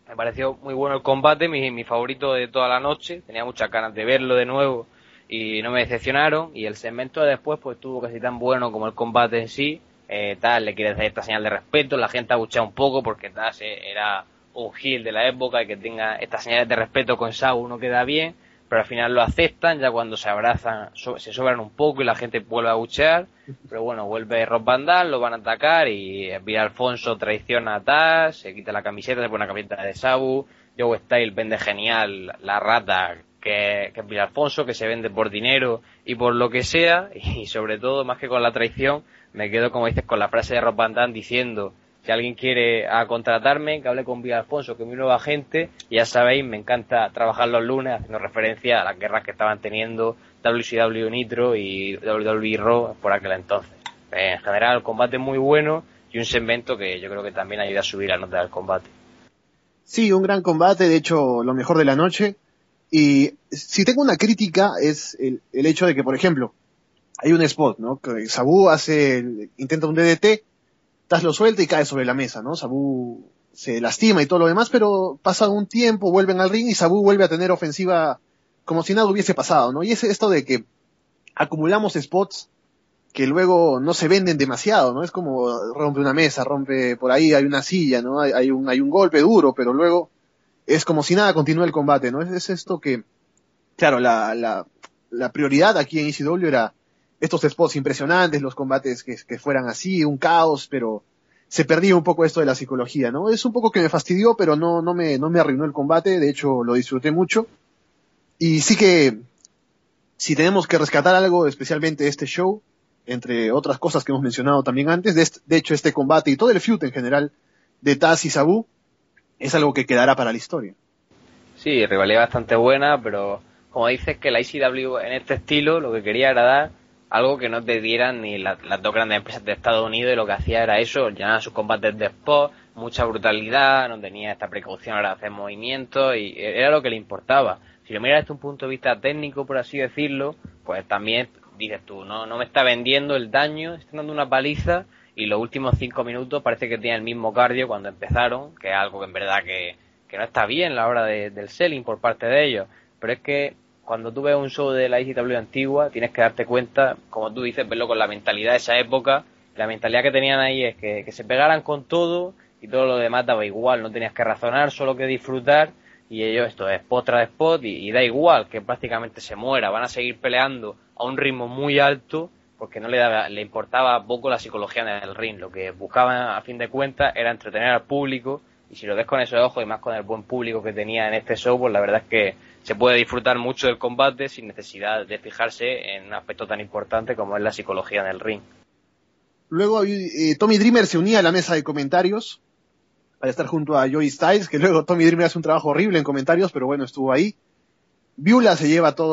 Me pareció muy bueno el combate, mi favorito de toda la noche. Tenía muchas ganas de verlo de nuevo y no me decepcionaron. Y el segmento de después pues estuvo casi tan bueno como el combate en sí. Taz le quiere hacer esta señal de respeto, la gente ha bucheado un poco porque Taz era un heel de la época y que tenga estas señales de respeto con Sabu no queda bien, pero al final lo aceptan, ya cuando se abrazan se sobran un poco y la gente vuelve a buchear, pero bueno, vuelve Rob Van Dam, lo van a atacar y Villa Alfonso traiciona a Taz, se quita la camiseta, se pone una camiseta de Sabu, Joe Styles vende genial la rata que es Villa Alfonso, que se vende por dinero y por lo que sea, y sobre todo, más que con la traición, me quedo, como dices, con la frase de Rob Van Dam diciendo: si alguien quiere contratarme, que hable con Villa Alfonso, que es mi nueva agente, y ya sabéis, me encanta trabajar los lunes, haciendo referencia a las guerras que estaban teniendo WCW Nitro y WWE Raw por aquel entonces. En general, el combate es muy bueno y un segmento que yo creo que también ayuda a subir la nota del combate. Sí, un gran combate, de hecho, lo mejor de la noche. Y si tengo una crítica es el hecho de que, por ejemplo, hay un spot, ¿no? Que Sabu intenta un DDT, Taz lo suelta y cae sobre la mesa, ¿no? Sabu se lastima y todo lo demás, pero pasa un tiempo, vuelven al ring y Sabu vuelve a tener ofensiva como si nada hubiese pasado, ¿no? Y es esto de que acumulamos spots que luego no se venden demasiado, ¿no? Es como rompe una mesa, rompe por ahí, hay una silla, ¿no? Hay un golpe duro, pero luego es como si nada continúa el combate, ¿no? Es esto que, claro, la prioridad aquí en ECW era estos spots impresionantes, los combates que fueran así, un caos, pero se perdía un poco esto de la psicología, ¿no? Es un poco que me fastidió, pero no me arruinó el combate, de hecho lo disfruté mucho. Y sí que, si tenemos que rescatar algo, especialmente este show, entre otras cosas que hemos mencionado también antes, de hecho este combate y todo el feud en general de Taz y Sabu, es algo que quedará para la historia. Sí, rivalidad bastante buena, pero como dices que la ECW en este estilo lo que quería era dar algo que no te dieran ni las dos grandes empresas de Estados Unidos, y lo que hacía era eso, llenaban sus combates de spot, mucha brutalidad, no tenía esta precaución ahora de hacer movimientos y era lo que le importaba. Si lo miras desde un punto de vista técnico, por así decirlo, pues también dices tú, no me está vendiendo el daño, está dando una paliza y los últimos 5 minutos parece que tiene el mismo cardio cuando empezaron, que es algo que en verdad que no está bien a la hora del selling por parte de ellos, pero es que cuando tú ves un show de la ECW antigua tienes que darte cuenta, como tú dices, verlo con la mentalidad de esa época. La mentalidad que tenían ahí es que se pegaran con todo y todo lo demás daba igual, no tenías que razonar, solo que disfrutar, y ellos esto es spot tras spot y da igual que prácticamente se muera, van a seguir peleando a un ritmo muy alto porque no le importaba poco la psicología en el ring, lo que buscaban a fin de cuentas era entretener al público, y si lo ves con esos ojos y más con el buen público que tenía en este show, pues la verdad es que se puede disfrutar mucho del combate sin necesidad de fijarse en un aspecto tan importante como es la psicología en el ring. Luego Tommy Dreamer se unía a la mesa de comentarios para estar junto a Joey Styles, que luego Tommy Dreamer hace un trabajo horrible en comentarios, pero bueno, estuvo ahí. Beulah se lleva toda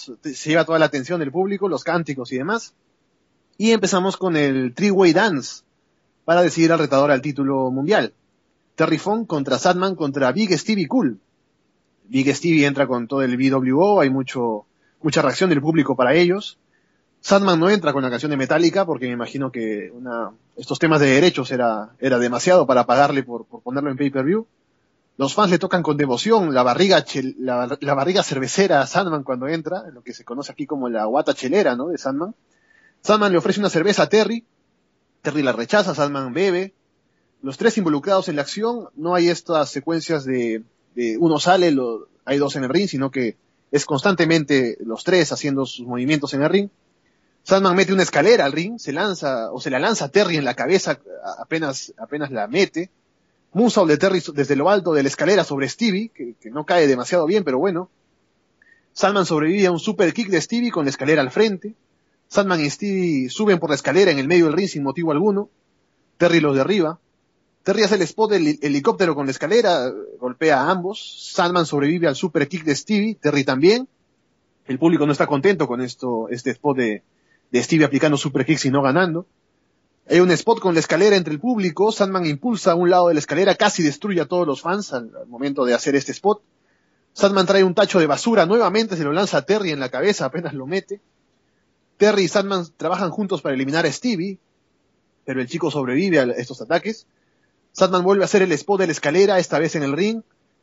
la atención del público, los cánticos y demás. Y empezamos con el three-way dance para decidir al retador al título mundial. Terry Funk contra Sandman contra Big Stevie Cool. Big Stevie entra con todo el BWO, hay mucha reacción del público para ellos. Sandman no entra con la canción de Metallica porque me imagino que estos temas de derechos era demasiado para pagarle por ponerlo en pay-per-view. Los fans le tocan con devoción la barriga cervecera a Sandman cuando entra, lo que se conoce aquí como la guata chelera, ¿no? De Sandman. Sandman le ofrece una cerveza a Terry la rechaza, Sandman bebe. Los tres involucrados en la acción, no hay estas secuencias de uno sale, hay dos en el ring, sino que es constantemente los tres haciendo sus movimientos en el ring. Sandman mete una escalera al ring, se la lanza a Terry en la cabeza apenas la mete. Moonsault de Terry desde lo alto de la escalera sobre Stevie, que no cae demasiado bien, pero bueno. Sandman sobrevive a un super kick de Stevie con la escalera al frente. Sandman y Stevie suben por la escalera en el medio del ring sin motivo alguno. Terry los derriba. Terry hace el spot del helicóptero con la escalera, golpea a ambos. Sandman sobrevive al super kick de Stevie, Terry también. El público no está contento con este spot de Stevie aplicando super kicks y no ganando. Hay un spot con la escalera entre el público, Sandman impulsa a un lado de la escalera, casi destruye a todos los fans al momento de hacer este spot. Sandman trae un tacho de basura, nuevamente se lo lanza a Terry en la cabeza, apenas lo mete. Terry y Sandman trabajan juntos para eliminar a Stevie, pero el chico sobrevive a estos ataques. Sandman vuelve a hacer el spot de la escalera, esta vez en el ring.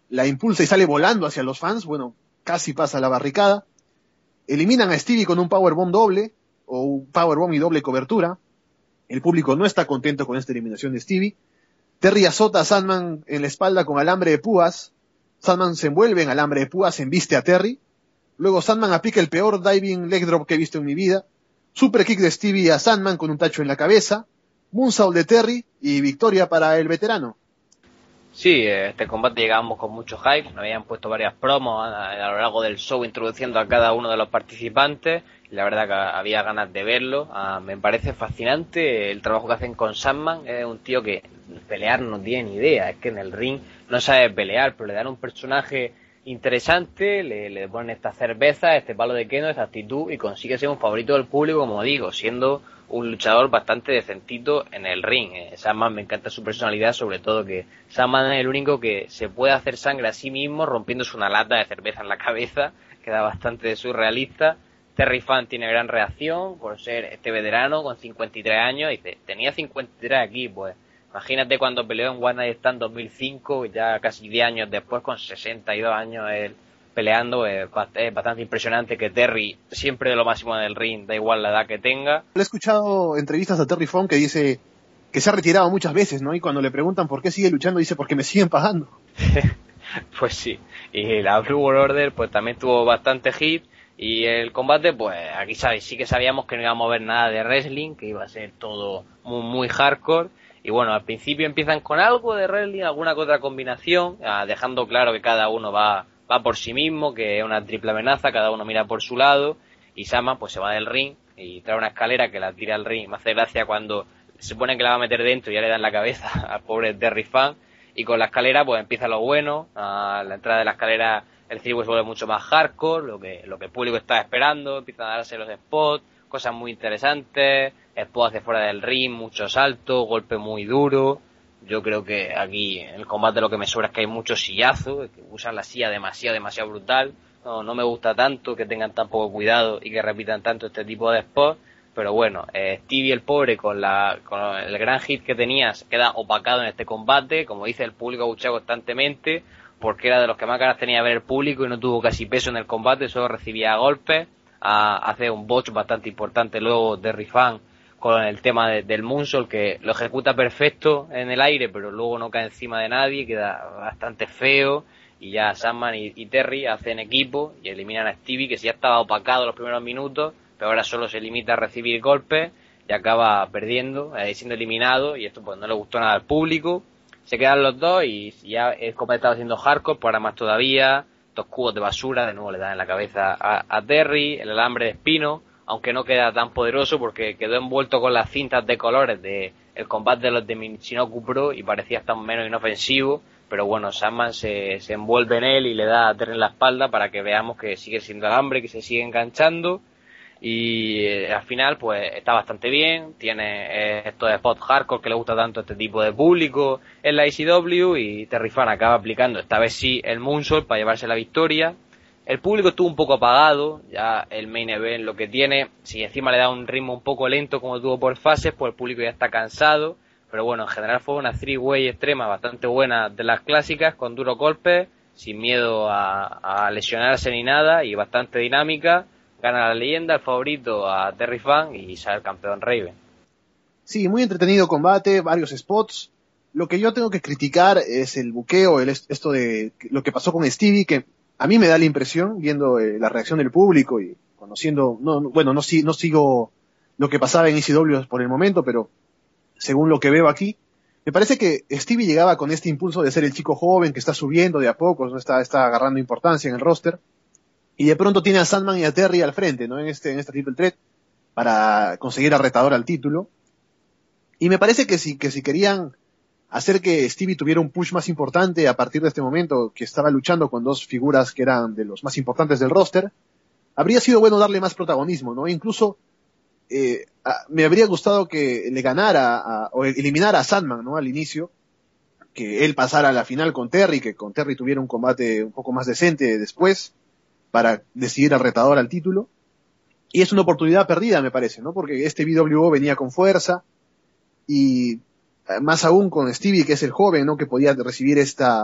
la impulsa y sale volando hacia los fans, bueno, casi pasa la barricada. Eliminan a Stevie con un powerbomb doble, o un powerbomb y doble cobertura. El público no está contento con esta eliminación de Stevie. Terry azota a Sandman en la espalda con alambre de púas. Sandman se envuelve en alambre de púas, embiste a Terry. Luego Sandman aplica el peor diving leg drop que he visto en mi vida. Super kick de Stevie a Sandman con un tacho en la cabeza. Moonsault de Terry y victoria para el veterano. Sí, este combate llegamos con mucho hype, nos habían puesto varias promos a lo largo del show introduciendo a cada uno de los participantes y la verdad que había ganas de verlo. Me parece fascinante el trabajo que hacen con Sandman. Es un tío que pelear no tiene ni idea, es que en el ring no sabe pelear, pero le dan un personaje interesante, le ponen esta cerveza, este palo de Keno, esta actitud y consigue ser un favorito del público, como digo, siendo un luchador bastante decentito en el ring. Sandman, me encanta su personalidad, sobre todo que Sandman es el único que se puede hacer sangre a sí mismo rompiéndose una lata de cerveza en la cabeza, queda bastante surrealista. Terry Funk tiene gran reacción por ser este veterano con 53 años, y dice, tenía 53 aquí, pues imagínate cuando peleó en One Night Stand 2005, ya casi 10 años después, con 62 años él peleando. Es bastante impresionante que Terry, siempre de lo máximo en el ring, da igual la edad que tenga. He escuchado entrevistas a Terry Funk que dice que se ha retirado muchas veces, ¿no? Y cuando le preguntan por qué sigue luchando, dice porque me siguen pagando. Pues sí, y la Blue World Order pues también tuvo bastante hit. Y el combate, pues aquí sí que sabíamos que no íbamos a ver nada de wrestling, que iba a ser todo muy, muy hardcore. Y bueno, al principio empiezan con algo de wrestling, alguna que otra combinación, dejando claro que cada uno va por sí mismo, que es una triple amenaza, cada uno mira por su lado. Y Sandman pues se va del ring y trae una escalera que la tira al ring. Me hace gracia cuando se supone que la va a meter dentro y ya le dan la cabeza al pobre Terry Funk. Y con la escalera pues empieza lo bueno. A la entrada de la escalera el circuito se vuelve mucho más hardcore, lo que el público está esperando. Empiezan a darse los spots, cosas muy interesantes, spots hacia fuera del ring, mucho salto, golpe muy duro. Yo creo que aquí en el combate lo que me sobra es que hay muchos sillazos, que usan la silla demasiado brutal. No me gusta tanto que tengan tan poco cuidado y que repitan tanto este tipo de spots. Pero bueno, Stevie el pobre con el gran hit que tenía se queda opacado en este combate. Como dice, el público abuchea constantemente porque era de los que más ganas tenía de ver el público y no tuvo casi peso en el combate, solo recibía golpes. Hace un botch bastante importante luego Terry Funk con el tema del moonsault, que lo ejecuta perfecto en el aire pero luego no cae encima de nadie, queda bastante feo. Y ya Sandman y Terry hacen equipo y eliminan a Stevie, que sí ya estaba opacado los primeros minutos, pero ahora solo se limita a recibir golpes y acaba perdiendo, siendo eliminado, y esto pues no le gustó nada al público. Se quedan los dos y ya el combate estaba haciendo hardcore, pues ahora más todavía. Estos cubos de basura de nuevo le dan en la cabeza a Terry, el alambre de espino, aunque no queda tan poderoso porque quedó envuelto con las cintas de colores de el combate de los de Michinoku Pro y parecía hasta menos inofensivo. Pero bueno, Sandman se envuelve en él y le da a Terry en la espalda para que veamos que sigue siendo alambre, que se sigue enganchando. Y al final pues está bastante bien, tiene estos spots hardcore que le gusta tanto a este tipo de público en la ECW, y Terry Funk acaba aplicando esta vez sí el moonsault para llevarse la victoria. El público estuvo un poco apagado, ya el main event lo que tiene, si encima le da un ritmo un poco lento como tuvo por fases, pues el público ya está cansado. Pero bueno, en general fue una three-way extrema bastante buena, de las clásicas, con duros golpes, sin miedo a lesionarse ni nada, y bastante dinámica. Gana la leyenda, el favorito a Terry Funk, y sale el campeón Raven. Sí, muy entretenido combate, varios spots. Lo que yo tengo que criticar es el buqueo, esto de lo que pasó con Stevie, que a mí me da la impresión, viendo la reacción del público y conociendo, no sigo lo que pasaba en ECW por el momento, pero según lo que veo aquí, me parece que Stevie llegaba con este impulso de ser el chico joven que está subiendo de a poco, ¿no? Está agarrando importancia en el roster. Y de pronto tiene a Sandman y a Terry al frente, ¿no? En esta triple threat, para conseguir al retador al título. Y me parece que si querían hacer que Stevie tuviera un push más importante a partir de este momento, que estaba luchando con dos figuras que eran de los más importantes del roster, habría sido bueno darle más protagonismo, ¿no? Incluso me habría gustado que le ganara o eliminara a Sandman, ¿no? Al inicio, que él pasara a la final con Terry, que con Terry tuviera un combate un poco más decente después, para decidir al retador al título. Y es una oportunidad perdida, me parece, ¿no? Porque este BWO venía con fuerza, y más aún con Stevie, que es el joven, ¿no? Que podía recibir esta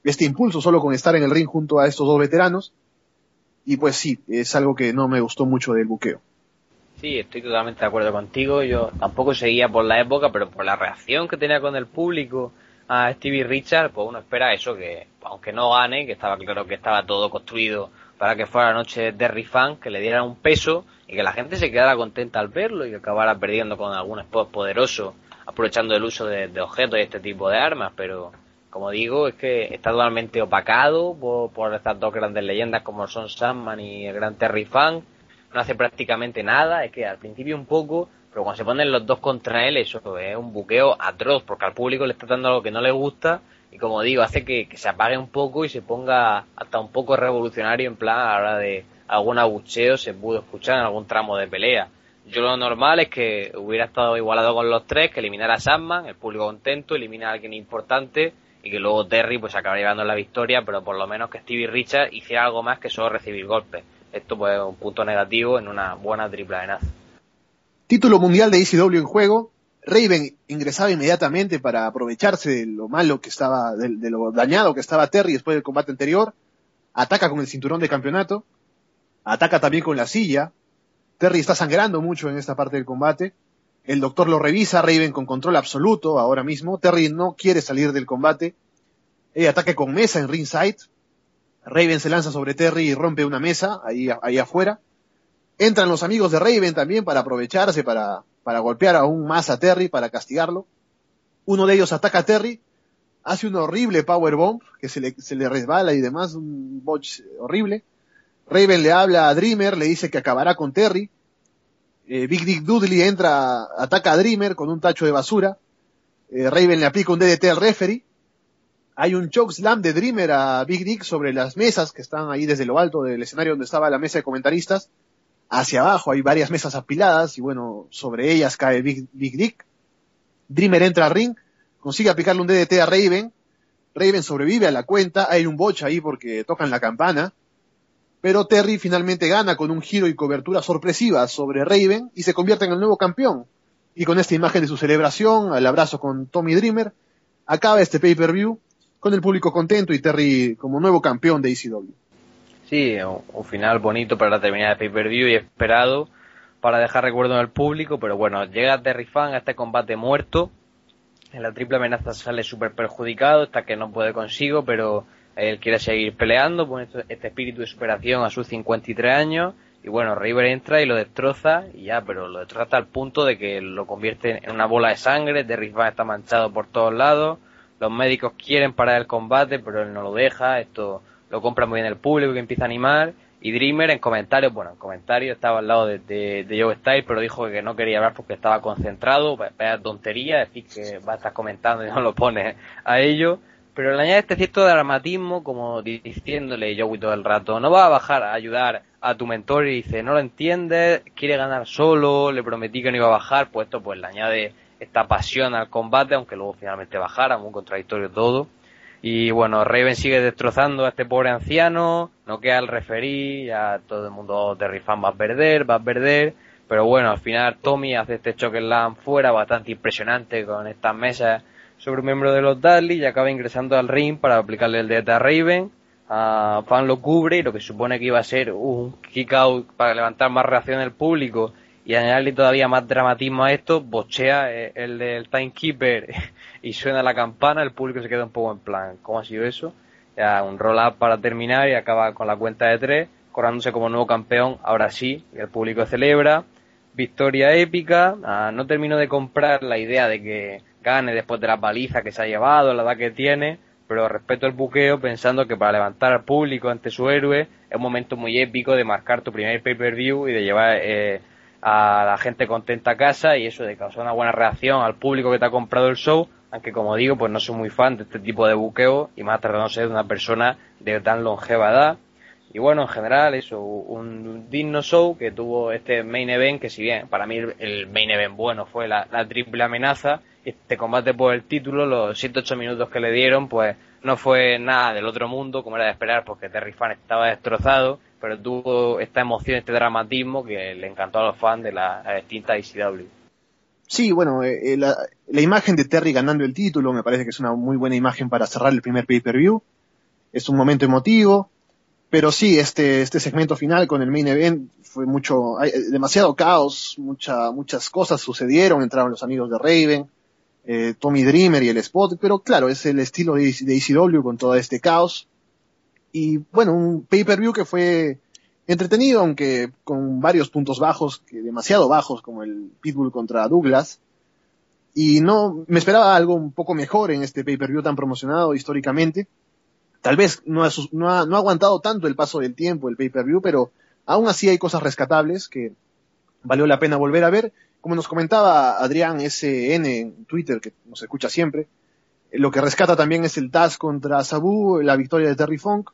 este impulso solo con estar en el ring junto a estos dos veteranos. Y pues sí, es algo que no me gustó mucho del buqueo. Sí, estoy totalmente de acuerdo contigo. Yo tampoco seguía por la época, pero por la reacción que tenía con el público a Stevie Richards, pues uno espera eso, que aunque no gane, que estaba claro que estaba todo construido para que fuera la noche de Terry Funk, que le dieran un peso y que la gente se quedara contenta al verlo y que acabara perdiendo con algún spot poderoso, aprovechando el uso de objetos y este tipo de armas. Pero como digo, es que está totalmente opacado por estas dos grandes leyendas como son Sandman y el gran Terry Funk. No hace prácticamente nada, es que al principio un poco, pero cuando se ponen los dos contra él, eso es un buqueo atroz, porque al público le está dando algo que no le gusta, y como digo, hace que se apague un poco y se ponga hasta un poco revolucionario, en plan, a la hora de algún abucheo se pudo escuchar en algún tramo de pelea. Yo lo normal es que hubiera estado igualado con los tres, que eliminara a Sandman, el público contento, eliminar a alguien importante, y que luego Terry pues acabaría llevando la victoria, pero por lo menos que Stevie Richards hiciera algo más que solo recibir golpes. Esto pues es un punto negativo en una buena triple amenaza. Título mundial de ECW en juego. Raven ingresaba inmediatamente para aprovecharse de lo malo que estaba, de lo dañado que estaba Terry después del combate anterior. Ataca con el cinturón de campeonato. Ataca también con la silla. Terry está sangrando mucho en esta parte del combate. El doctor lo revisa, Raven con control absoluto ahora mismo. Terry no quiere salir del combate. Ataca con mesa en ringside. Raven se lanza sobre Terry y rompe una mesa ahí afuera. Entran los amigos de Raven también para aprovecharse, para golpear aún más a Terry, para castigarlo. Uno de ellos ataca a Terry, hace un horrible powerbomb que se le resbala y demás, un botch horrible. Raven le habla a Dreamer, le dice que acabará con Terry. Big Dick Dudley ataca a Dreamer con un tacho de basura. Raven le aplica un DDT al referee. Hay un chokeslam de Dreamer a Big Dick sobre las mesas que están ahí desde lo alto del escenario donde estaba la mesa de comentaristas. Hacia abajo hay varias mesas apiladas y bueno, sobre ellas cae Big Dick. Dreamer entra al ring, consigue aplicarle un DDT a Raven. Raven sobrevive a la cuenta, hay un botch ahí porque tocan la campana. Pero Terry finalmente gana con un giro y cobertura sorpresiva sobre Raven y se convierte en el nuevo campeón. Y con esta imagen de su celebración, el abrazo con Tommy Dreamer, acaba este pay-per-view con el público contento y Terry como nuevo campeón de ECW. Sí, un final bonito para terminar el pay-per-view y esperado para dejar recuerdo en el público, pero bueno, llega Terry Funk a este combate muerto, en la triple amenaza sale súper perjudicado, hasta que no puede consigo, pero él quiere seguir peleando, pone este espíritu de superación a sus 53 años, y bueno, Raven entra y lo destroza, y ya, pero lo destroza hasta el punto de que lo convierte en una bola de sangre. Terry Funk está manchado por todos lados, los médicos quieren parar el combate, pero él no lo deja, esto lo compra muy bien el público que empieza a animar, y Dreamer en comentarios estaba al lado de Joe Styles, pero dijo que no quería hablar porque estaba concentrado, vaya tontería, decir que va a estar comentando y no lo pone a ello, pero le añade este cierto dramatismo como diciéndole Joey todo el rato, no vas a bajar a ayudar a tu mentor, y dice, no lo entiendes, quiere ganar solo, le prometí que no iba a bajar, pues esto pues le añade esta pasión al combate, aunque luego finalmente bajara, muy contradictorio todo. Y bueno, Raven sigue destrozando a este pobre anciano, noquea al referí, ya todo el mundo, Terry Funk va a perder, pero bueno, al final Tommy hace este choque slam fuera, bastante impresionante con estas mesas sobre un miembro de los Dudley, y acaba ingresando al ring para aplicarle el DT a Raven. Funk lo cubre, y lo que supone que iba a ser un kick out para levantar más reacción del público y añadirle todavía más dramatismo a esto, bochea el del timekeeper y suena la campana, el público se queda un poco en plan, ¿cómo ha sido eso? Ya un roll-up para terminar y acaba con la cuenta de 3, coronándose como nuevo campeón, ahora sí, el público celebra, victoria épica. No termino de comprar la idea de que gane después de la paliza que se ha llevado, la edad que tiene, pero respeto el buqueo pensando que para levantar al público ante su héroe es un momento muy épico de marcar tu primer pay-per-view y de llevar a la gente contenta a casa, y eso de causar una buena reacción al público que te ha comprado el show, aunque como digo, pues no soy muy fan de este tipo de buqueo, y más tratándose de una persona de tan longeva edad. Y bueno, en general eso, un digno show que tuvo este main event, que si bien para mí el main event bueno fue la triple amenaza, este combate por el título, los 7-8 minutos que le dieron, pues no fue nada del otro mundo, como era de esperar, porque Terry Funk estaba destrozado, pero tuvo esta emoción, este dramatismo que le encantó a los fans de la extinta ECW. Sí, bueno, la imagen de Terry ganando el título me parece que es una muy buena imagen para cerrar el primer pay-per-view. es un momento emotivo, pero sí, este segmento final con el main event fue demasiado caos, muchas cosas sucedieron, entraron los amigos de Raven, Tommy Dreamer y el Spot, pero claro, es el estilo de ECW con todo este caos. Y bueno, un pay-per-view que fue entretenido, aunque con varios puntos bajos, demasiado bajos, como el Pitbull contra Douglas. Y no, me esperaba algo un poco mejor en este pay-per-view tan promocionado históricamente. Tal vez no ha aguantado tanto el paso del tiempo el pay-per-view, pero aún así hay cosas rescatables que valió la pena volver a ver. Como nos comentaba Adrián SN en Twitter, que nos escucha siempre, lo que rescata también es el Taz contra Sabu, la victoria de Terry Funk.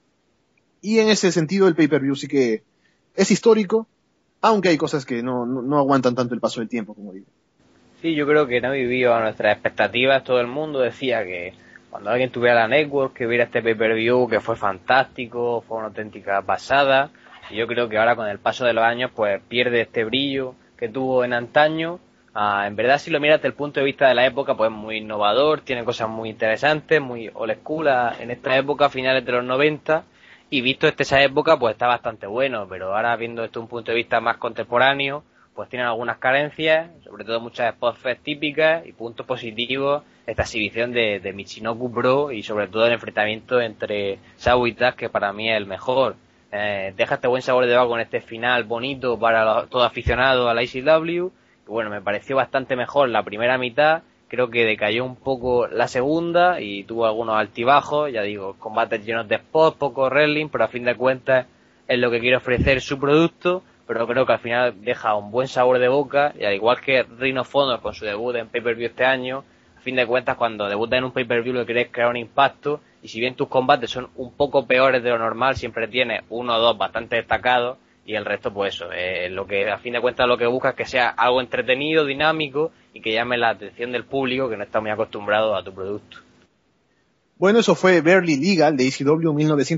Y en ese sentido el pay-per-view sí que es histórico, aunque hay cosas que no aguantan tanto el paso del tiempo, como digo. Sí, yo creo que no vivió a nuestras expectativas. Todo el mundo decía que cuando alguien tuviera la network, que hubiera este pay-per-view, que fue fantástico, fue una auténtica pasada. Y yo creo que ahora con el paso de los años pues pierde este brillo que tuvo en antaño. En verdad, si lo miras desde el punto de vista de la época, pues muy innovador, tiene cosas muy interesantes, muy old school en esta época, finales de los 90. Y visto desde esa época, pues está bastante bueno, pero ahora viendo esto un punto de vista más contemporáneo, pues tienen algunas carencias, sobre todo muchas spot fest típicas y puntos positivos, esta exhibición de Michinoku Bro y sobre todo el enfrentamiento entre Sabu y Taz, que para mí es el mejor. Deja este buen sabor de boca con este final bonito para todo aficionado a la ICW. Y bueno, me pareció bastante mejor la primera mitad. Creo que decayó un poco la segunda y tuvo algunos altibajos, ya digo, combates llenos de spots, poco wrestling, pero a fin de cuentas es lo que quiere ofrecer su producto, pero creo que al final deja un buen sabor de boca, y al igual que Ring of Honor con su debut en pay-per-view este año, a fin de cuentas cuando debutas en un pay-per-view lo que quieres es crear un impacto, y si bien tus combates son un poco peores de lo normal, siempre tienes uno o dos bastante destacados, y el resto pues eso, lo que a fin de cuentas lo que buscas es que sea algo entretenido, dinámico y que llame la atención del público que no está muy acostumbrado a tu producto. Bueno, eso fue Barely Legal de ECW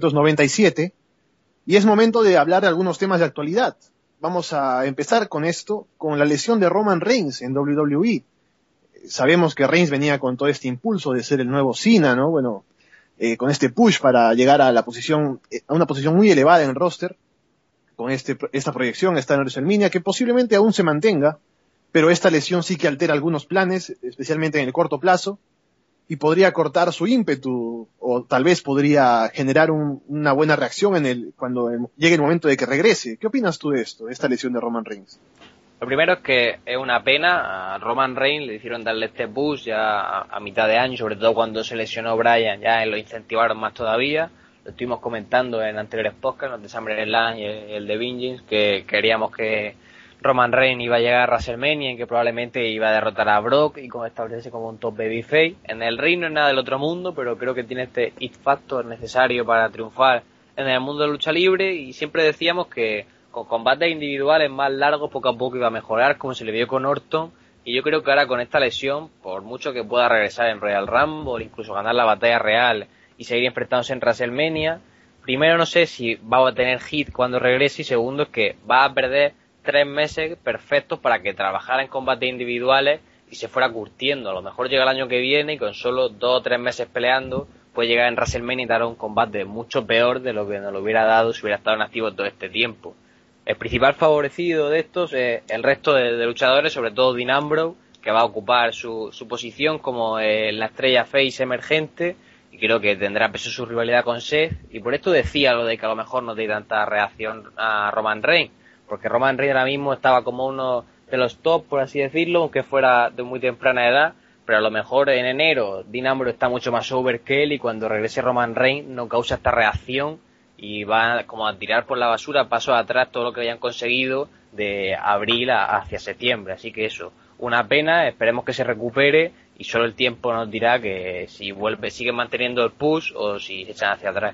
1997 y es momento de hablar de algunos temas de actualidad. Vamos a empezar con esto, con la lesión de Roman Reigns en WWE. Sabemos que Reigns venía con todo este impulso de ser el nuevo Cena, ¿no? Bueno, con este push para llegar a una posición muy elevada en el roster. Con esta proyección está en WrestleMania, que posiblemente aún se mantenga, pero esta lesión sí que altera algunos planes, especialmente en el corto plazo, y podría cortar su ímpetu, o tal vez podría generar una buena reacción cuando llegue el momento de que regrese. ¿Qué opinas tú de esto, de esta lesión de Roman Reigns? Lo primero es que es una pena. A Roman Reigns le hicieron darle este push ya a mitad de año, sobre todo cuando se lesionó Bryan, ya lo incentivaron más todavía. Lo estuvimos comentando en anteriores podcasts, los de SummerSlam y el de Vengeance, que queríamos que Roman Reigns iba a llegar a WrestleMania y que probablemente iba a derrotar a Brock y como establecerse como un top babyface. En el ring no es nada del otro mundo, pero creo que tiene este it factor necesario para triunfar en el mundo de la lucha libre, y siempre decíamos que con combates individuales más largos poco a poco iba a mejorar, como se le vio con Orton, y yo creo que ahora con esta lesión, por mucho que pueda regresar en Royal Rumble, incluso ganar la batalla real y seguir enfrentándose en WrestleMania, primero no sé si va a tener hit cuando regrese, y segundo es que va a perder 3 meses perfectos para que trabajara en combates individuales y se fuera curtiendo. A lo mejor llega el año que viene y con solo 2 o 3 meses peleando puede llegar en WrestleMania y dar un combate mucho peor de lo que nos lo hubiera dado si hubiera estado en activo todo este tiempo. El principal favorecido de estos es el resto de luchadores, sobre todo Dean Ambrose, que va a ocupar su posición como la estrella face emergente, y creo que tendrá peso su rivalidad con Seth, y por esto decía lo de que a lo mejor no tiene tanta reacción a Roman Reigns, porque Roman Reigns ahora mismo estaba como uno de los top, por así decirlo, aunque fuera de muy temprana edad, pero a lo mejor en enero Dean Ambrose está mucho más over que él, y cuando regrese Roman Reigns no causa esta reacción y va como a tirar por la basura pasos atrás todo lo que hayan conseguido de abril hacia septiembre. Así que eso, una pena, esperemos que se recupere y solo el tiempo nos dirá que si sigue manteniendo el push o si se echan hacia atrás.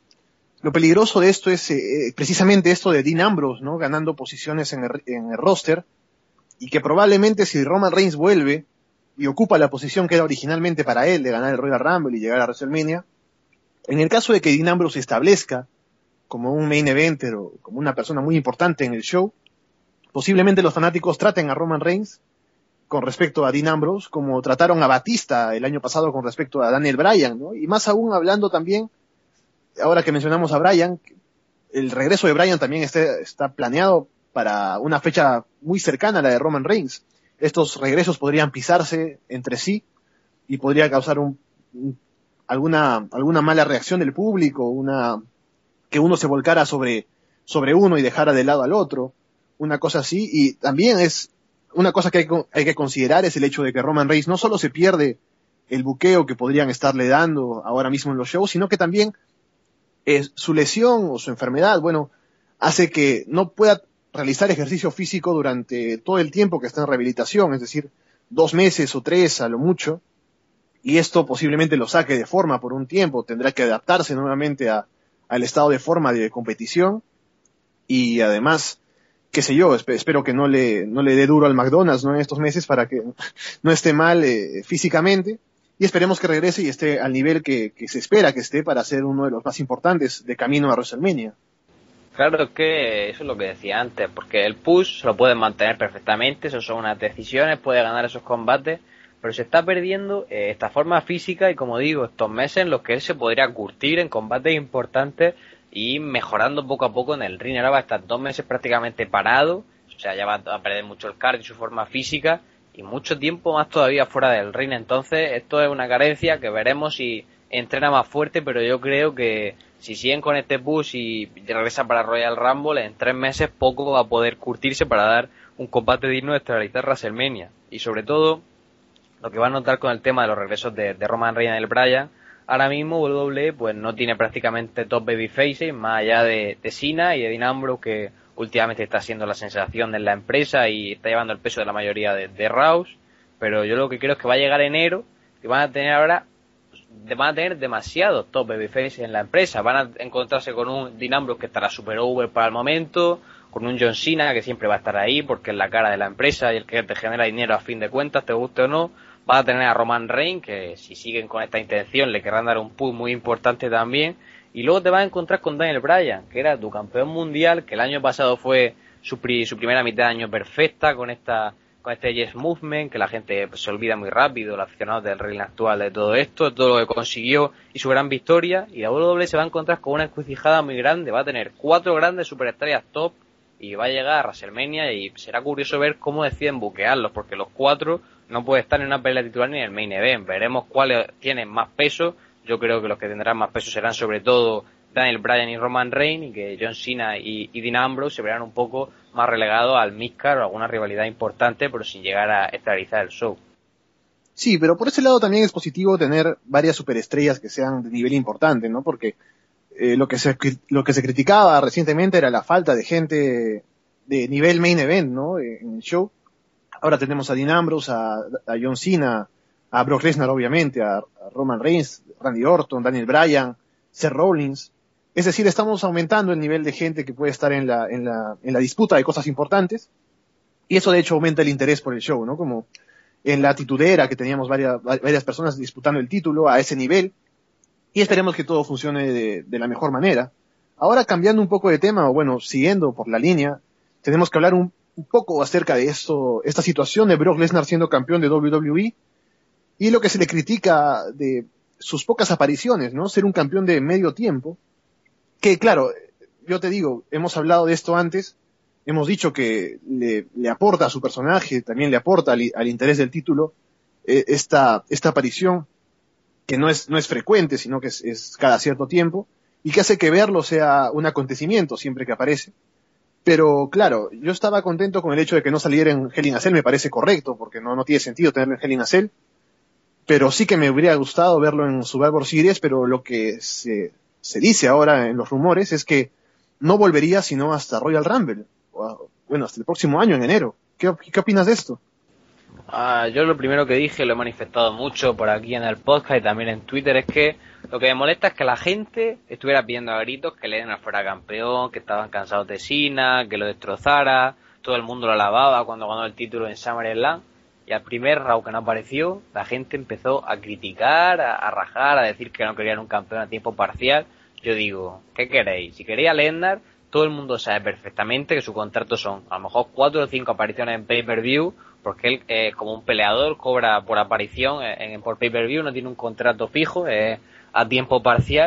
Lo peligroso de esto es precisamente esto de Dean Ambrose, ¿no? Ganando posiciones en el roster, y que probablemente si Roman Reigns vuelve y ocupa la posición que era originalmente para él de ganar el Royal Rumble y llegar a WrestleMania, en el caso de que Dean Ambrose se establezca como un main eventer o como una persona muy importante en el show, posiblemente los fanáticos traten a Roman Reigns con respecto a Dean Ambrose como trataron a Batista el año pasado con respecto a Daniel Bryan, ¿no? Y más aún hablando también ahora que mencionamos a Bryan, el regreso de Bryan también está planeado para una fecha muy cercana a la de Roman Reigns. Estos regresos podrían pisarse entre sí y podría causar alguna mala reacción del público, que uno se volcara sobre uno y dejara de lado al otro, una cosa así. Y también es una cosa que hay que considerar es el hecho de que Roman Reigns no solo se pierde el buqueo que podrían estarle dando ahora mismo en los shows, sino que también su lesión o su enfermedad, bueno, hace que no pueda realizar ejercicio físico durante todo el tiempo que está en rehabilitación, es decir, 2 meses o 3 a lo mucho, y esto posiblemente lo saque de forma por un tiempo, tendrá que adaptarse nuevamente al estado de forma de competición, y además, qué sé yo, espero que no le dé duro al McDonald's, ¿no?, en estos meses para que no esté mal físicamente, y esperemos que regrese y esté al nivel que se espera que esté para ser uno de los más importantes de camino a WrestleMania. Claro, que eso es lo que decía antes, porque el push se lo pueden mantener perfectamente, eso son unas decisiones, puede ganar esos combates, pero se está perdiendo esta forma física y, como digo, estos meses en los que él se podría curtir en combates importantes y mejorando poco a poco en el ring. Ahora va a estar 2 meses prácticamente parado, o sea, ya va a perder mucho el cardio y su forma física y mucho tiempo más todavía fuera del ring. Entonces esto es una carencia que veremos si entrena más fuerte, pero yo creo que si siguen con este push y regresa para Royal Rumble, en 3 meses poco va a poder curtirse para dar un combate digno de estelarizar WrestleMania. Y sobre todo, lo que va a notar con el tema de los regresos de Roman Reigns y el Bryan, ahora mismo WWE pues no tiene prácticamente top babyfaces, más allá de Cena y de Dean Ambrose, que últimamente está siendo la sensación de la empresa y está llevando el peso de la mayoría de Raws. Pero yo lo que creo es que va a llegar enero y van a tener demasiados top babyfaces en la empresa. Van a encontrarse con un Dean Ambrose que estará super over para el momento, con un John Cena que siempre va a estar ahí porque es la cara de la empresa y el que te genera dinero a fin de cuentas, te guste o no. Va a tener a Roman Reigns, que si siguen con esta intención le querrán dar un push muy importante también. Y luego te vas a encontrar con Daniel Bryan, que era tu campeón mundial, que el año pasado fue su primera mitad de año perfecta con este Yes Movement, que la gente pues, se olvida muy rápido, los aficionados del ring actual, de todo esto, de todo lo que consiguió y su gran victoria. Y la WWE se va a encontrar con una encrucijada muy grande, va a tener 4 grandes superestrellas top y va a llegar a WrestleMania y será curioso ver cómo deciden buquearlos, porque los 4 no pueden estar en una pelea titular ni en el main event. Veremos cuáles tienen más peso. Yo creo que los que tendrán más peso serán sobre todo Daniel Bryan y Roman Reigns, y que John Cena y Dean Ambrose se verán un poco más relegados al midcard o alguna rivalidad importante, pero sin llegar a estelarizar el show. Sí, pero por ese lado también es positivo tener varias superestrellas que sean de nivel importante, ¿no? Porque lo que se criticaba recientemente era la falta de gente de nivel main event, ¿no?, en el show. Ahora tenemos a Dean Ambrose, a John Cena, a Brock Lesnar obviamente, a Roman Reigns, Randy Orton, Daniel Bryan, Seth Rollins. Es decir, estamos aumentando el nivel de gente que puede estar en la disputa de cosas importantes, y eso de hecho aumenta el interés por el show, ¿no? Como en la titulera, que teníamos varias personas disputando el título a ese nivel, y esperemos que todo funcione de la mejor manera. Ahora, cambiando un poco de tema, o bueno, siguiendo por la línea, tenemos que hablar un poco acerca de esta situación de Brock Lesnar siendo campeón de WWE, y lo que se le critica de sus pocas apariciones, ¿no? Ser un campeón de medio tiempo, que claro, yo te digo, hemos hablado de esto antes, hemos dicho que le aporta a su personaje, también le aporta al interés del título, esta aparición, que no es frecuente, sino que es cada cierto tiempo, y que hace que verlo sea un acontecimiento siempre que aparece. Pero claro, yo estaba contento con el hecho de que no saliera en Hell in a Cell, me parece correcto, porque no tiene sentido tenerlo en Hell in a Cell, pero sí que me hubiera gustado verlo en Survivor Series, pero lo que se dice ahora en los rumores es que no volvería sino hasta Royal Rumble, bueno, hasta el próximo año, en enero. ¿Qué opinas de esto? Yo lo primero que dije, lo he manifestado mucho por aquí en el podcast y también en Twitter, es que lo que me molesta es que la gente estuviera pidiendo a gritos que Lesnar fuera campeón, que estaban cansados de Cena, que lo destrozara, todo el mundo lo alababa cuando ganó el título en SummerSlam, y al primer Raw que no apareció, la gente empezó a criticar, a rajar, a decir que no querían un campeón a tiempo parcial. Yo digo, ¿qué queréis? Si quería Lesnar, todo el mundo sabe perfectamente que su contrato son a lo mejor 4 o 5 apariciones en pay-per-view, porque él como un peleador cobra por aparición por pay-per-view, no tiene un contrato fijo, a tiempo parcial,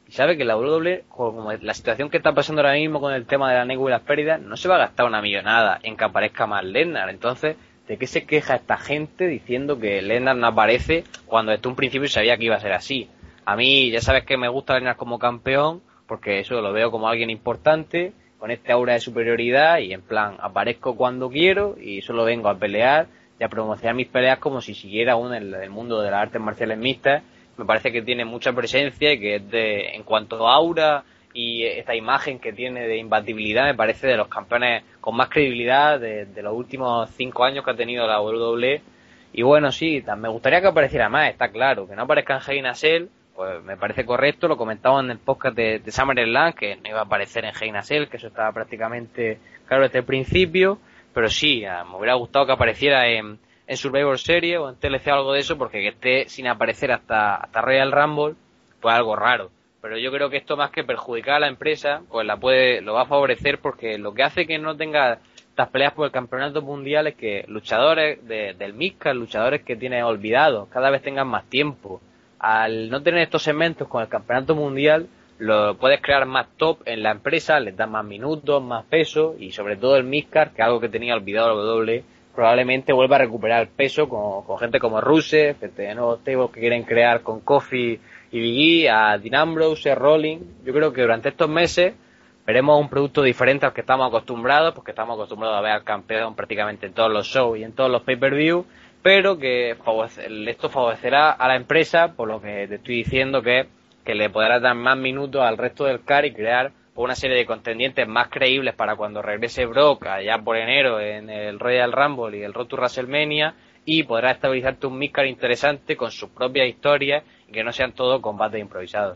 y sabe que la WWE, como la situación que está pasando ahora mismo con el tema de la nego y las pérdidas, no se va a gastar una millonada en que aparezca más Lesnar. Entonces, ¿de qué se queja esta gente diciendo que Lesnar no aparece cuando desde un principio sabía que iba a ser así? A mí, ya sabes que me gusta Lesnar como campeón, porque eso lo veo como alguien importante, con este aura de superioridad, y en plan, aparezco cuando quiero y solo vengo a pelear y a promocionar mis peleas como si siguiera aún en el mundo de las artes marciales mixtas. Me parece que tiene mucha presencia y que es en cuanto a aura y esta imagen que tiene de imbatibilidad, me parece de los campeones con más credibilidad de los últimos 5 años que ha tenido la WWE. Y bueno, sí, me gustaría que apareciera más, está claro, que no aparezca en Hell in a Cell, pues me parece correcto, lo comentaba en el podcast de SummerSlam, que no iba a aparecer en Hell in a Cell, que eso estaba prácticamente claro desde el principio, pero sí, me hubiera gustado que apareciera en Survivor Series o en TLC o algo de eso, porque que esté sin aparecer hasta Royal Rumble, pues algo raro. Pero yo creo que esto, más que perjudicar a la empresa, pues lo va a favorecer, porque lo que hace que no tenga estas peleas por el campeonato mundial es que luchadores del Midcard, luchadores que tiene olvidados, cada vez tengan más tiempo. Al no tener estos segmentos con el campeonato mundial, lo puedes crear más top en la empresa, les das más minutos, más peso, y sobre todo el Midcard, que es algo que tenía olvidado la WWE, probablemente vuelva a recuperar el peso con gente como Rusev, de nuevos tables que quieren crear con Kofi y Big E, a Dean Ambrose, Rollins. Yo creo que durante estos meses veremos un producto diferente al que estamos acostumbrados, porque estamos acostumbrados a ver al campeón prácticamente en todos los shows y en todos los pay-per-view, pero que esto favorecerá a la empresa, por lo que te estoy diciendo, que le podrá dar más minutos al resto del CAR y crear una serie de contendientes más creíbles para cuando regrese Brock allá por enero en el Royal Rumble y el Road to WrestleMania, y podrá estabilizarte un midcard interesante con sus propias historias y que no sean todo combates improvisados.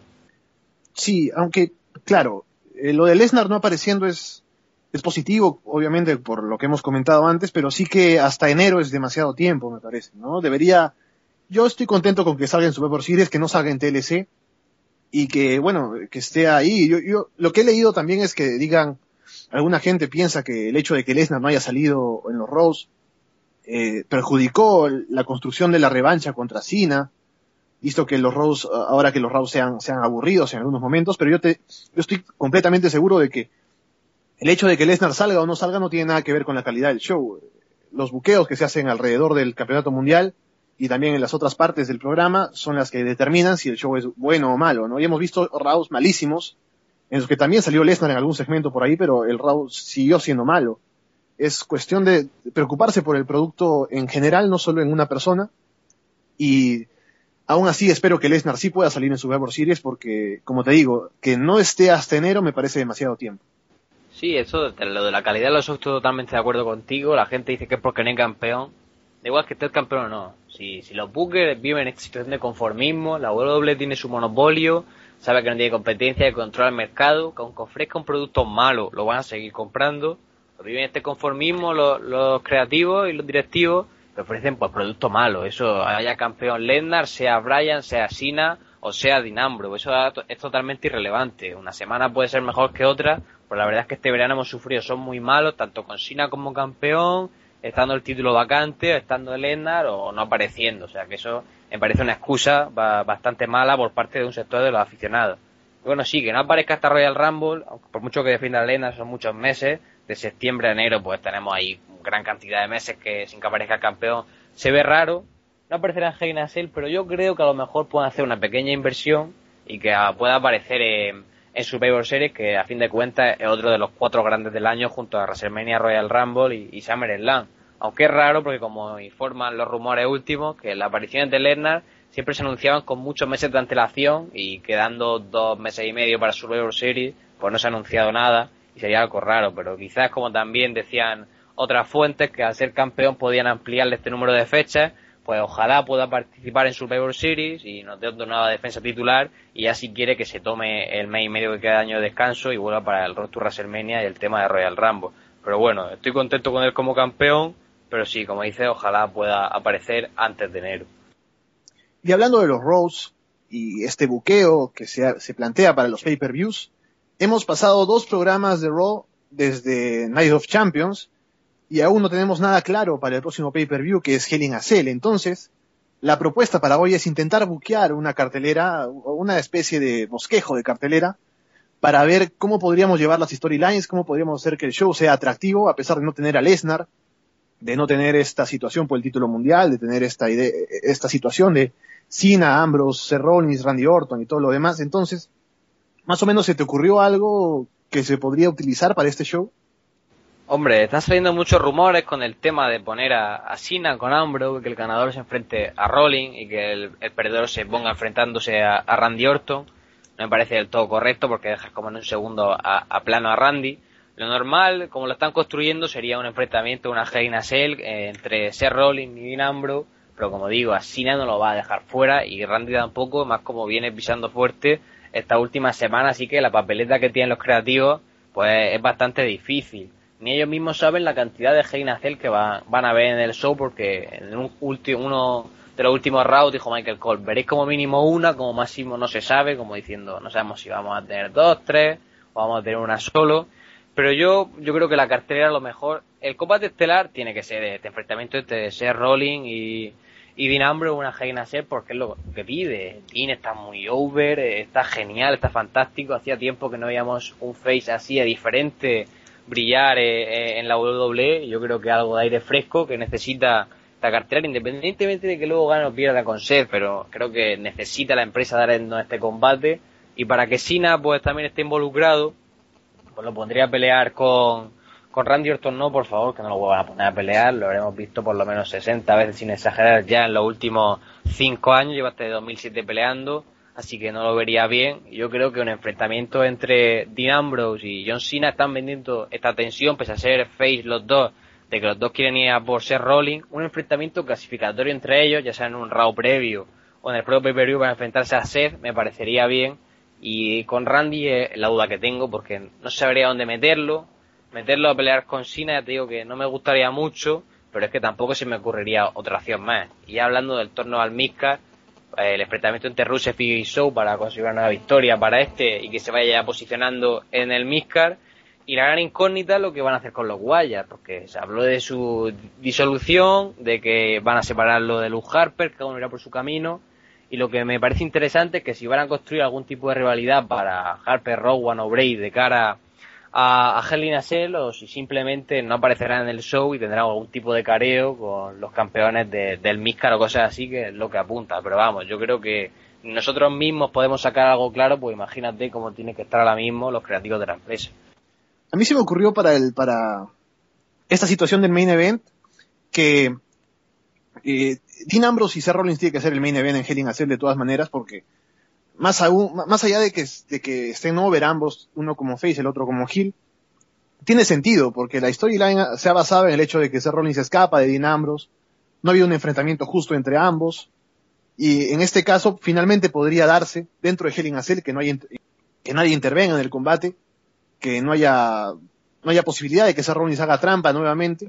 Sí, aunque, claro, lo de Lesnar no apareciendo es positivo, obviamente, por lo que hemos comentado antes, pero sí que hasta enero es demasiado tiempo, me parece, ¿no? Yo estoy contento con que salga en Survivor Series, que no salga en TLC, y que, bueno, que esté ahí. Yo lo que he leído también es que digan, alguna gente piensa que el hecho de que Lesnar no haya salido en los Raws perjudicó la construcción de la revancha contra Cena, visto que ahora que los Raws sean aburridos en algunos momentos, pero yo estoy completamente seguro de que el hecho de que Lesnar salga o no salga no tiene nada que ver con la calidad del show. Los buqueos que se hacen alrededor del campeonato mundial y también en las otras partes del programa son las que determinan si el show es bueno o malo, ¿no? Y hemos visto Raws malísimos, en los que también salió Lesnar en algún segmento por ahí, pero el Raw siguió siendo malo. Es cuestión de preocuparse por el producto en general, no solo en una persona, y aún así espero que Lesnar sí pueda salir en Survivor Series, porque, como te digo, que no esté hasta enero me parece demasiado tiempo. Sí, eso de lo de la calidad de los shows, estoy totalmente de acuerdo contigo. La gente dice que es porque no hay campeón. Da igual que esté el campeón o no. Si los bookers viven en esta situación de conformismo, la WWE tiene su monopolio, sabe que no tiene competencia, que controla el mercado, que aunque ofrezca un producto malo, lo van a seguir comprando. Viven en este conformismo los creativos y los directivos, que ofrecen pues productos malos. Eso, haya campeón Lesnar, sea Bryan, sea Cena o sea Dean Ambrose. Eso es totalmente irrelevante. Una semana puede ser mejor que otra, pero la verdad es que este verano hemos sufrido, son muy malos, tanto con Cena como campeón, estando el título vacante, estando Lesnar o no apareciendo. O sea que eso me parece una excusa bastante mala por parte de un sector de los aficionados. Y bueno, sí, que no aparezca hasta Royal Rumble, aunque por mucho que defienda a Lesnar son muchos meses, de septiembre a enero pues tenemos ahí gran cantidad de meses que sin que aparezca el campeón se ve raro. No aparecerá en Hell in a Cell, pero yo creo que a lo mejor pueden hacer una pequeña inversión y que pueda aparecer en Survivor Series, que a fin de cuentas es otro de los 4 grandes del año junto a WrestleMania, Royal Rumble y SummerSlam. Aunque es raro porque, como informan los rumores últimos, que las apariciones de Lesnar siempre se anunciaban con muchos meses de antelación, y quedando 2 meses y medio para Survivor Series pues no se ha anunciado nada y sería algo raro. Pero quizás, como también decían otras fuentes, que al ser campeón podían ampliarle este número de fechas, pues ojalá pueda participar en Survivor Series y nos dé otra nueva defensa titular, y ya si quiere que se tome el mes y medio que queda de año de descanso y vuelva para el Road to WrestleMania y el tema de Royal Rumble. Pero bueno, estoy contento con él como campeón, pero sí, como dice, ojalá pueda aparecer antes de enero. Y hablando de los Raws y este buqueo que se plantea para los pay-per-views, hemos pasado 2 programas de Raw desde Night of Champions y aún no tenemos nada claro para el próximo pay-per-view, que es Hell in a Cell. Entonces, la propuesta para hoy es intentar buquear una cartelera, o una especie de bosquejo de cartelera, para ver cómo podríamos llevar las storylines, cómo podríamos hacer que el show sea atractivo, a pesar de no tener a Lesnar, de no tener esta situación por el título mundial, de tener esta situación de Cena, Ambrose, Seth Rollins, Randy Orton y todo lo demás. Entonces, más o menos, ¿se te ocurrió algo que se podría utilizar para este show? Hombre, están saliendo muchos rumores con el tema de poner a Cena con Ambrose, que el ganador se enfrente a Rollins y que el perdedor se ponga enfrentándose a Randy Orton. No me parece del todo correcto porque dejas como en un segundo a plano a Randy. Lo normal, como lo están construyendo, sería un enfrentamiento, una Hell in a Cell entre Seth Rollins y Dean Ambrose, pero como digo, a Cena no lo va a dejar fuera y Randy tampoco, más como viene pisando fuerte esta última semana, así que la papeleta que tienen los creativos pues es bastante difícil. Ni ellos mismos saben la cantidad de Hell in a Cell que van a ver en el show, porque en uno de los últimos rounds dijo Michael Cole, veréis como mínimo una, como máximo no se sabe, como diciendo, no sabemos si vamos a tener 2, 3 o vamos a tener una solo. Pero yo creo que la cartelera, a lo mejor, el combate estelar tiene que ser este enfrentamiento entre Seth Rollins y Dean Ambrose, una Hell in a Cell, porque es lo que pide. Dean está muy over, está genial, está fantástico. Hacía tiempo que no veíamos un face así de diferente brillar en la WWE. Yo creo que algo de aire fresco que necesita esta cartelera, independientemente de que luego gane o pierda con Seth, pero creo que necesita la empresa darnos este combate. Y para que Cena pues también esté involucrado, pues lo pondría a pelear con Randy Orton. No, por favor, que no lo vuelvan a poner a pelear. Lo habremos visto por lo menos 60 veces, sin exagerar, ya en los últimos 5 años. Lleva desde 2007 peleando, así que no lo vería bien. Yo creo que un enfrentamiento entre Dean Ambrose y John Cena están vendiendo esta tensión, pese a ser face los dos, de que los dos quieren ir a por Seth Rollins. Un enfrentamiento clasificatorio entre ellos, ya sea en un round previo o en el propio pay-per-view, para enfrentarse a Seth, me parecería bien. Y con Randy es la duda que tengo, porque no sabría dónde meterlo a pelear con Cena. Ya te digo que no me gustaría mucho, pero es que tampoco se me ocurriría otra opción más. Y ya hablando del torneo al Midcard, el enfrentamiento entre Rusev y Show para conseguir una nueva victoria para y que se vaya ya posicionando en el Midcard. Y la gran incógnita es lo que van a hacer con los Wyatt, porque se habló de su disolución, de que van a separarlo de Luke Harper, que cada uno irá por su camino. Y lo que me parece interesante es que si van a construir algún tipo de rivalidad para Harper, Rowan o Bray de cara a Hell in a Cell, o si simplemente no aparecerán en el show y tendrán algún tipo de careo con los campeones del Midcard o cosas así, que es lo que apunta. Pero vamos, yo creo que nosotros mismos podemos sacar algo claro, pues imagínate cómo tienen que estar ahora mismo los creativos de la empresa. A mí se me ocurrió para esta situación del main event que Dean Ambrose y Seth Rollins tiene que ser el main event en Hell in a Cell de todas maneras, porque más allá de que estén over ambos, uno como face, el otro como heel, tiene sentido, porque la storyline se ha basado en el hecho de que Seth Rollins escapa de Dean Ambrose, no ha habido un enfrentamiento justo entre ambos, y en este caso finalmente podría darse dentro de Hell in a Cell que nadie intervenga en el combate, que no haya posibilidad de que Seth Rollins haga trampa nuevamente,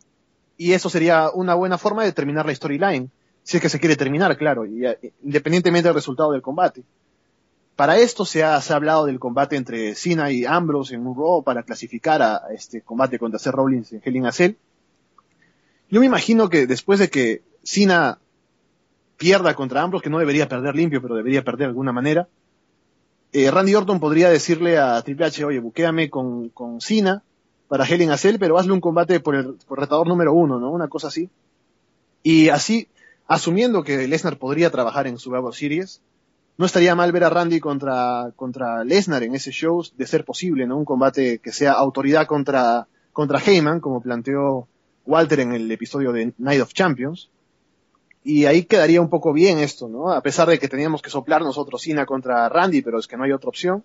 y eso sería una buena forma de terminar la storyline, si es que se quiere terminar, claro, independientemente del resultado del combate. Para esto se ha hablado del combate entre Cena y Ambrose en un Raw para clasificar a este combate contra Seth Rollins en Hell in a Cell. Yo me imagino que después de que Cena pierda contra Ambrose, que no debería perder limpio, pero debería perder de alguna manera, Randy Orton podría decirle a Triple H, oye, buquéame con Cena para Hell in a Cell, pero hazle un combate por retador número 1, ¿no? Una cosa así. Y así, asumiendo que Lesnar podría trabajar en Survivor Series, no estaría mal ver a Randy contra Lesnar en ese show, de ser posible, ¿no? Un combate que sea autoridad contra Heyman, como planteó Walter en el episodio de Night of Champions. Y ahí quedaría un poco bien esto, ¿no? A pesar de que teníamos que soplar nosotros Cena contra Randy, pero es que no hay otra opción.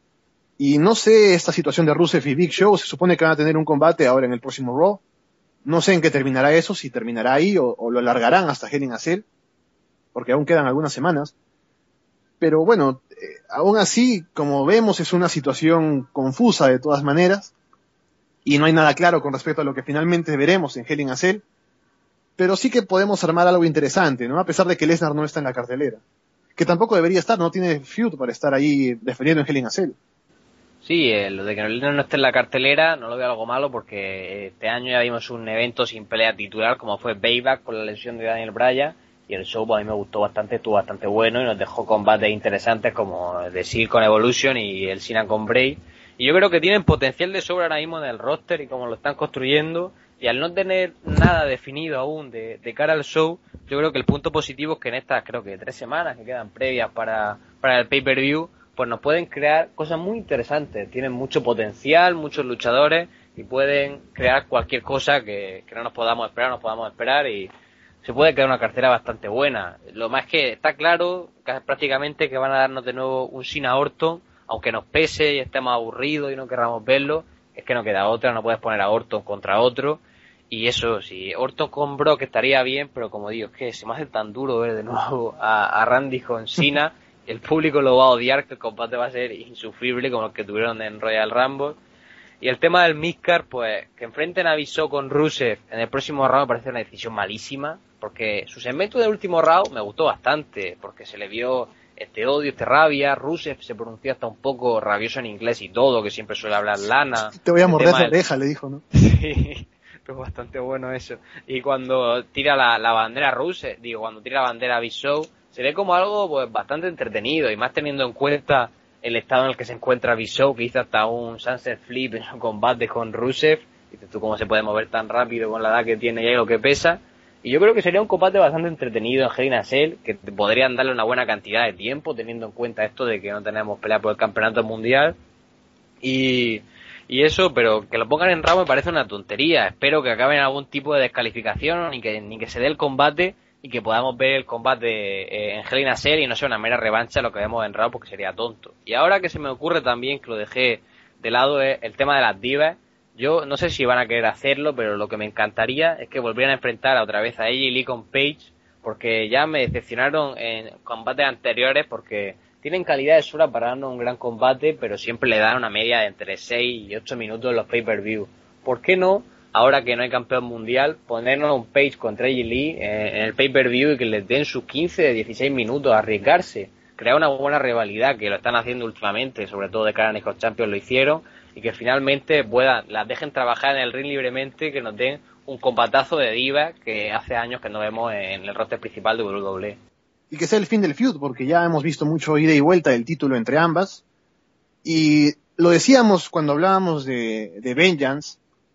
Y no sé, esta situación de Rusev y Big Show, se supone que van a tener un combate ahora en el próximo Raw. No sé en qué terminará eso, si terminará ahí o lo alargarán hasta Hell in a Cell, porque aún quedan algunas semanas. Pero bueno, aún así, como vemos, es una situación confusa de todas maneras, y no hay nada claro con respecto a lo que finalmente veremos en Hell in a Cell, pero sí que podemos armar algo interesante, ¿no? A pesar de que Lesnar no está en la cartelera, que tampoco debería estar, no tiene feud para estar ahí defendiendo en Hell in a Cell. Sí, lo de que Lesnar no esté en la cartelera no lo veo algo malo, porque este año ya vimos un evento sin pelea titular, como fue Payback con la lesión de Daniel Bryan, y el show pues, a mí me gustó bastante, estuvo bastante bueno y nos dejó combates interesantes como el de Seal con Evolution y el Cena con Bray. Y yo creo que tienen potencial de sobra ahora mismo en el roster y como lo están construyendo, y al no tener nada definido aún de cara al show, yo creo que el punto positivo es que en estas, creo que 3 semanas que quedan previas para el pay-per-view, pues nos pueden crear cosas muy interesantes. Tienen mucho potencial, muchos luchadores, y pueden crear cualquier cosa que no nos podamos esperar, y se puede crear una cartera bastante buena. Lo más que está claro, prácticamente, que van a darnos de nuevo un Cena Orton, aunque nos pese y estemos aburridos y no querramos verlo, es que no queda otra, no puedes poner a Orton contra otro. Y eso, sí, Orton con Brock estaría bien, pero como digo, es que se me hace tan duro ver de nuevo a Randy con Cena, el público lo va a odiar, que el combate va a ser insufrible como el que tuvieron en Royal Rumble. Y el tema del Midcard, pues, que enfrenten a Big Show con Rusev en el próximo round me parece una decisión malísima, porque su segmento del último round me gustó bastante, porque se le vio este odio, este rabia. Rusev se pronunció hasta un poco rabioso en inglés y todo, que siempre suele hablar Lana. Te voy a morder la oreja, le dijo, ¿no? Sí, pero bastante bueno eso. Y cuando tira la bandera Rusev, cuando tira la bandera Big Show, se ve como algo pues bastante entretenido, y más teniendo en cuenta el estado en el que se encuentra Big Show, que hizo hasta un Sunset Flip en su combate con Rusev. Dices tú cómo se puede mover tan rápido con la edad que tiene y lo que pesa. Y yo creo que sería un combate bastante entretenido en Hell in a Cell, que podrían darle una buena cantidad de tiempo, teniendo en cuenta esto de que no tenemos pelea por el campeonato mundial. Y eso, pero que lo pongan en Raw me parece una tontería. Espero que acaben en algún tipo de descalificación, ni que se dé el combate, y que podamos ver el combate en Hell in a Cell y no sea una mera revancha lo que vemos en Raw, porque sería tonto. Y ahora que se me ocurre también, que lo dejé de lado, es el tema de las divas. Yo no sé si van a querer hacerlo, pero lo que me encantaría es que volvieran a enfrentar otra vez a AJ Lee con Paige, porque ya me decepcionaron en combates anteriores, porque tienen calidad de sobra para darnos un gran combate, pero siempre le dan una media de entre 6 y 8 minutos en los pay-per-view. ¿Por qué no, ahora que no hay campeón mundial, ponernos un Paige contra AJ Lee en el pay-per-view y que les den sus 15, 16 minutos, a arriesgarse? Crear una buena rivalidad, que lo están haciendo últimamente, sobre todo de cara a Nico Champions lo hicieron, y que finalmente las dejen trabajar en el ring libremente, que nos den un combatazo de divas que hace años que no vemos en el roster principal de WWE. Y que sea el fin del feud, porque ya hemos visto mucho ida y vuelta del título entre ambas. Y lo decíamos cuando hablábamos de Vengeance,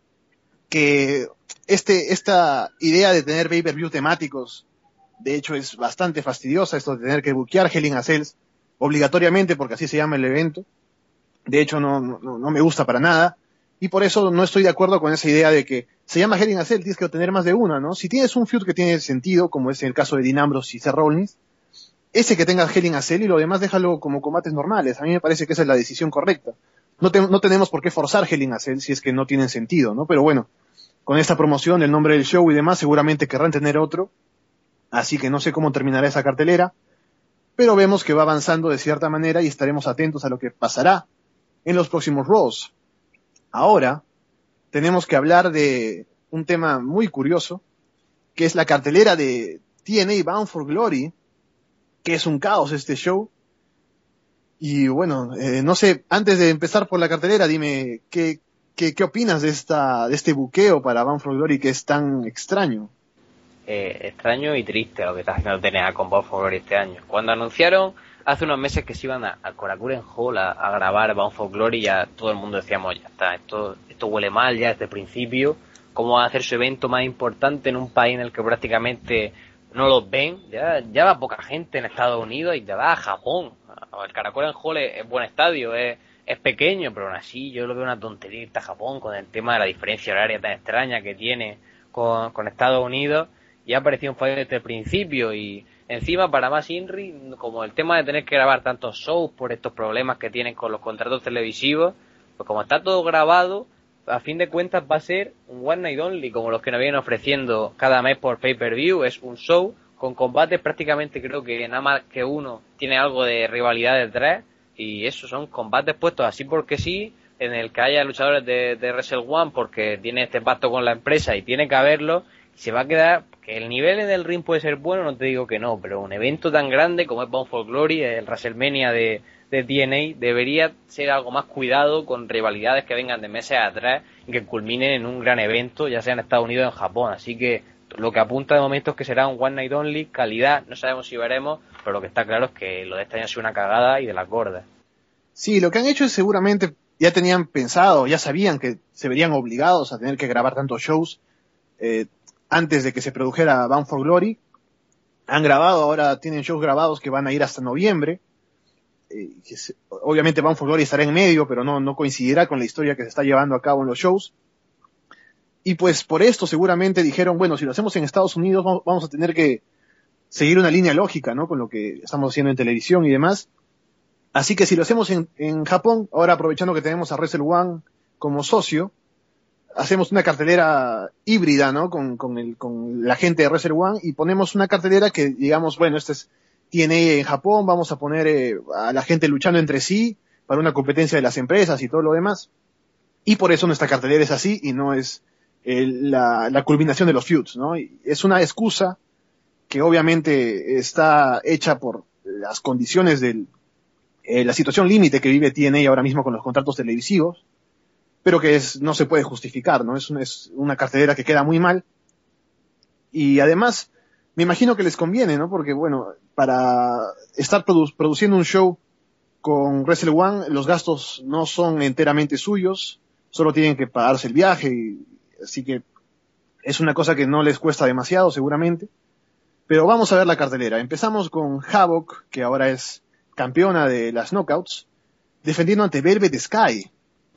que esta idea de tener pay-per-view temáticos, de hecho es bastante fastidiosa, esto de tener que buquear Hell in a Cell obligatoriamente, porque así se llama el evento. De hecho no me gusta para nada, y por eso no estoy de acuerdo con esa idea de que se llama Hell in a Cell, tienes que tener más de una, ¿no? Si tienes un feud que tiene sentido, como es en el caso de Dean Ambrose y Seth Rollins, ese que tenga Hell in a Cell, y lo demás déjalo como combates normales. A mí me parece que esa es la decisión correcta. No tenemos por qué forzar Hell in a Cell si es que no tienen sentido, ¿no? Pero bueno, con esta promoción, el nombre del show y demás, seguramente querrán tener otro, así que no sé cómo terminará esa cartelera, pero vemos que va avanzando de cierta manera y estaremos atentos a lo que pasará en los próximos Raws. Ahora tenemos que hablar de un tema muy curioso, que es la cartelera de TNA Bound for Glory, que es un caos este show. Y bueno, no sé, antes de empezar por la cartelera, dime qué opinas de este buqueo para Bound for Glory, que es tan extraño. Extraño y triste lo que está haciendo TNA con Bound for Glory este año. Cuando anunciaron hace unos meses que se iban a Korakuen Hall a grabar Bound for Glory, ya todo el mundo decíamos, ya está, esto huele mal ya desde el principio. ¿Cómo va a hacer su evento más importante en un país en el que prácticamente no los ven? Ya va poca gente en Estados Unidos y te va a Japón. El Korakuen Hall es buen estadio, es pequeño, pero aún así yo lo veo una tontería irte a Japón con el tema de la diferencia horaria tan extraña que tiene con Estados Unidos. Y ha aparecido un fallo desde el principio, y encima para más Inri, como el tema de tener que grabar tantos shows por estos problemas que tienen con los contratos televisivos, pues como está todo grabado, a fin de cuentas va a ser un One Night Only, como los que nos vienen ofreciendo cada mes por pay-per-view. Es un show con combates prácticamente, creo que nada más que uno tiene algo de rivalidad detrás, y eso son combates puestos así porque sí, en el que haya luchadores de Wrestle One porque tiene este pacto con la empresa y tiene que haberlo. Se va a quedar, que el nivel en el ring puede ser bueno, no te digo que no, pero un evento tan grande como es Bound for Glory, el WrestleMania de TNA, debería ser algo más cuidado, con rivalidades que vengan de meses atrás y que culminen en un gran evento, ya sea en Estados Unidos o en Japón. Así que lo que apunta de momento es que será un One Night Only, calidad, no sabemos si veremos, pero lo que está claro es que lo de este año ha sido una cagada y de las gordas. Sí, lo que han hecho es seguramente, ya tenían pensado, ya sabían que se verían obligados a tener que grabar tantos shows antes de que se produjera Bound for Glory. Han grabado, ahora tienen shows grabados que van a ir hasta noviembre. Obviamente Bound for Glory estará en medio, pero no coincidirá con la historia que se está llevando a cabo en los shows. Y pues por esto seguramente dijeron, bueno, si lo hacemos en Estados Unidos vamos a tener que seguir una línea lógica, ¿no? Con lo que estamos haciendo en televisión y demás. Así que si lo hacemos en Japón, ahora aprovechando que tenemos a Wrestle One como socio, hacemos una cartelera híbrida, ¿no? Con la gente de Wrestle One y ponemos una cartelera que digamos, bueno, este es TNA en Japón, vamos a poner a la gente luchando entre sí para una competencia de las empresas y todo lo demás. Y por eso nuestra cartelera es así y no es la culminación de los feuds, ¿no? Y es una excusa que obviamente está hecha por las condiciones de la situación límite que vive TNA ahora mismo con los contratos televisivos, pero que no se puede justificar, ¿no? Es una cartelera que queda muy mal. Y además, me imagino que les conviene, ¿no? Porque, bueno, para estar produciendo un show con Wrestle One, los gastos no son enteramente suyos, solo tienen que pagarse el viaje, así que es una cosa que no les cuesta demasiado, seguramente. Pero vamos a ver la cartelera. Empezamos con Havoc, que ahora es campeona de las Knockouts, defendiendo ante Velvet Sky.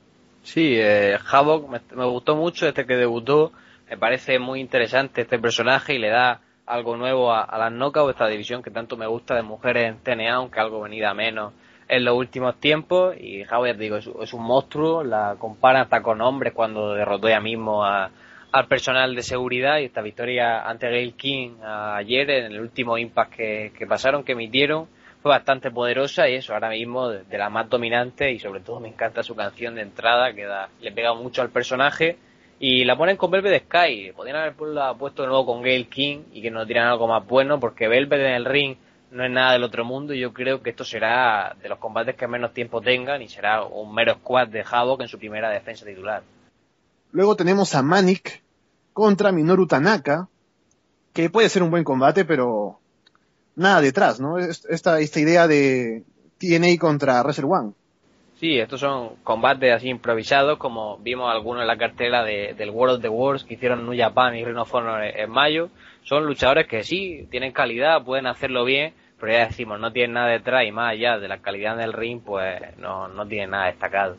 Sí, Havoc me gustó mucho desde que debutó. Me parece muy interesante este personaje y le da algo nuevo a las Knockouts, esta división que tanto me gusta de mujeres en TNA, aunque algo venida menos en los últimos tiempos. Y Havoc, ya te digo, es un monstruo. La comparan hasta con hombres cuando derrotó ella mismo al personal de seguridad, y esta victoria ante Gail King ayer en el último Impact que pasaron, que emitieron, fue bastante poderosa, y eso, ahora mismo de la más dominante, y sobre todo me encanta su canción de entrada, que le pega mucho al personaje, y la ponen con Velvet Sky. Podrían haberla puesto de nuevo con Gail King y que nos tiran algo más bueno, porque Velvet en el ring no es nada del otro mundo, y yo creo que esto será de los combates que menos tiempo tengan, y será un mero squad de Havoc en su primera defensa titular. Luego tenemos a Manic contra Minoru Tanaka, que puede ser un buen combate, pero nada detrás, ¿no? Esta idea de TNA contra Wrestle One. Sí, estos son combates así improvisados, como vimos algunos en la cartera del World of the Wars que hicieron New Japan y Ring of Honor en mayo. Son luchadores que sí, tienen calidad, pueden hacerlo bien, pero ya decimos, no tienen nada detrás, y más allá de la calidad del ring, pues no tienen nada destacado.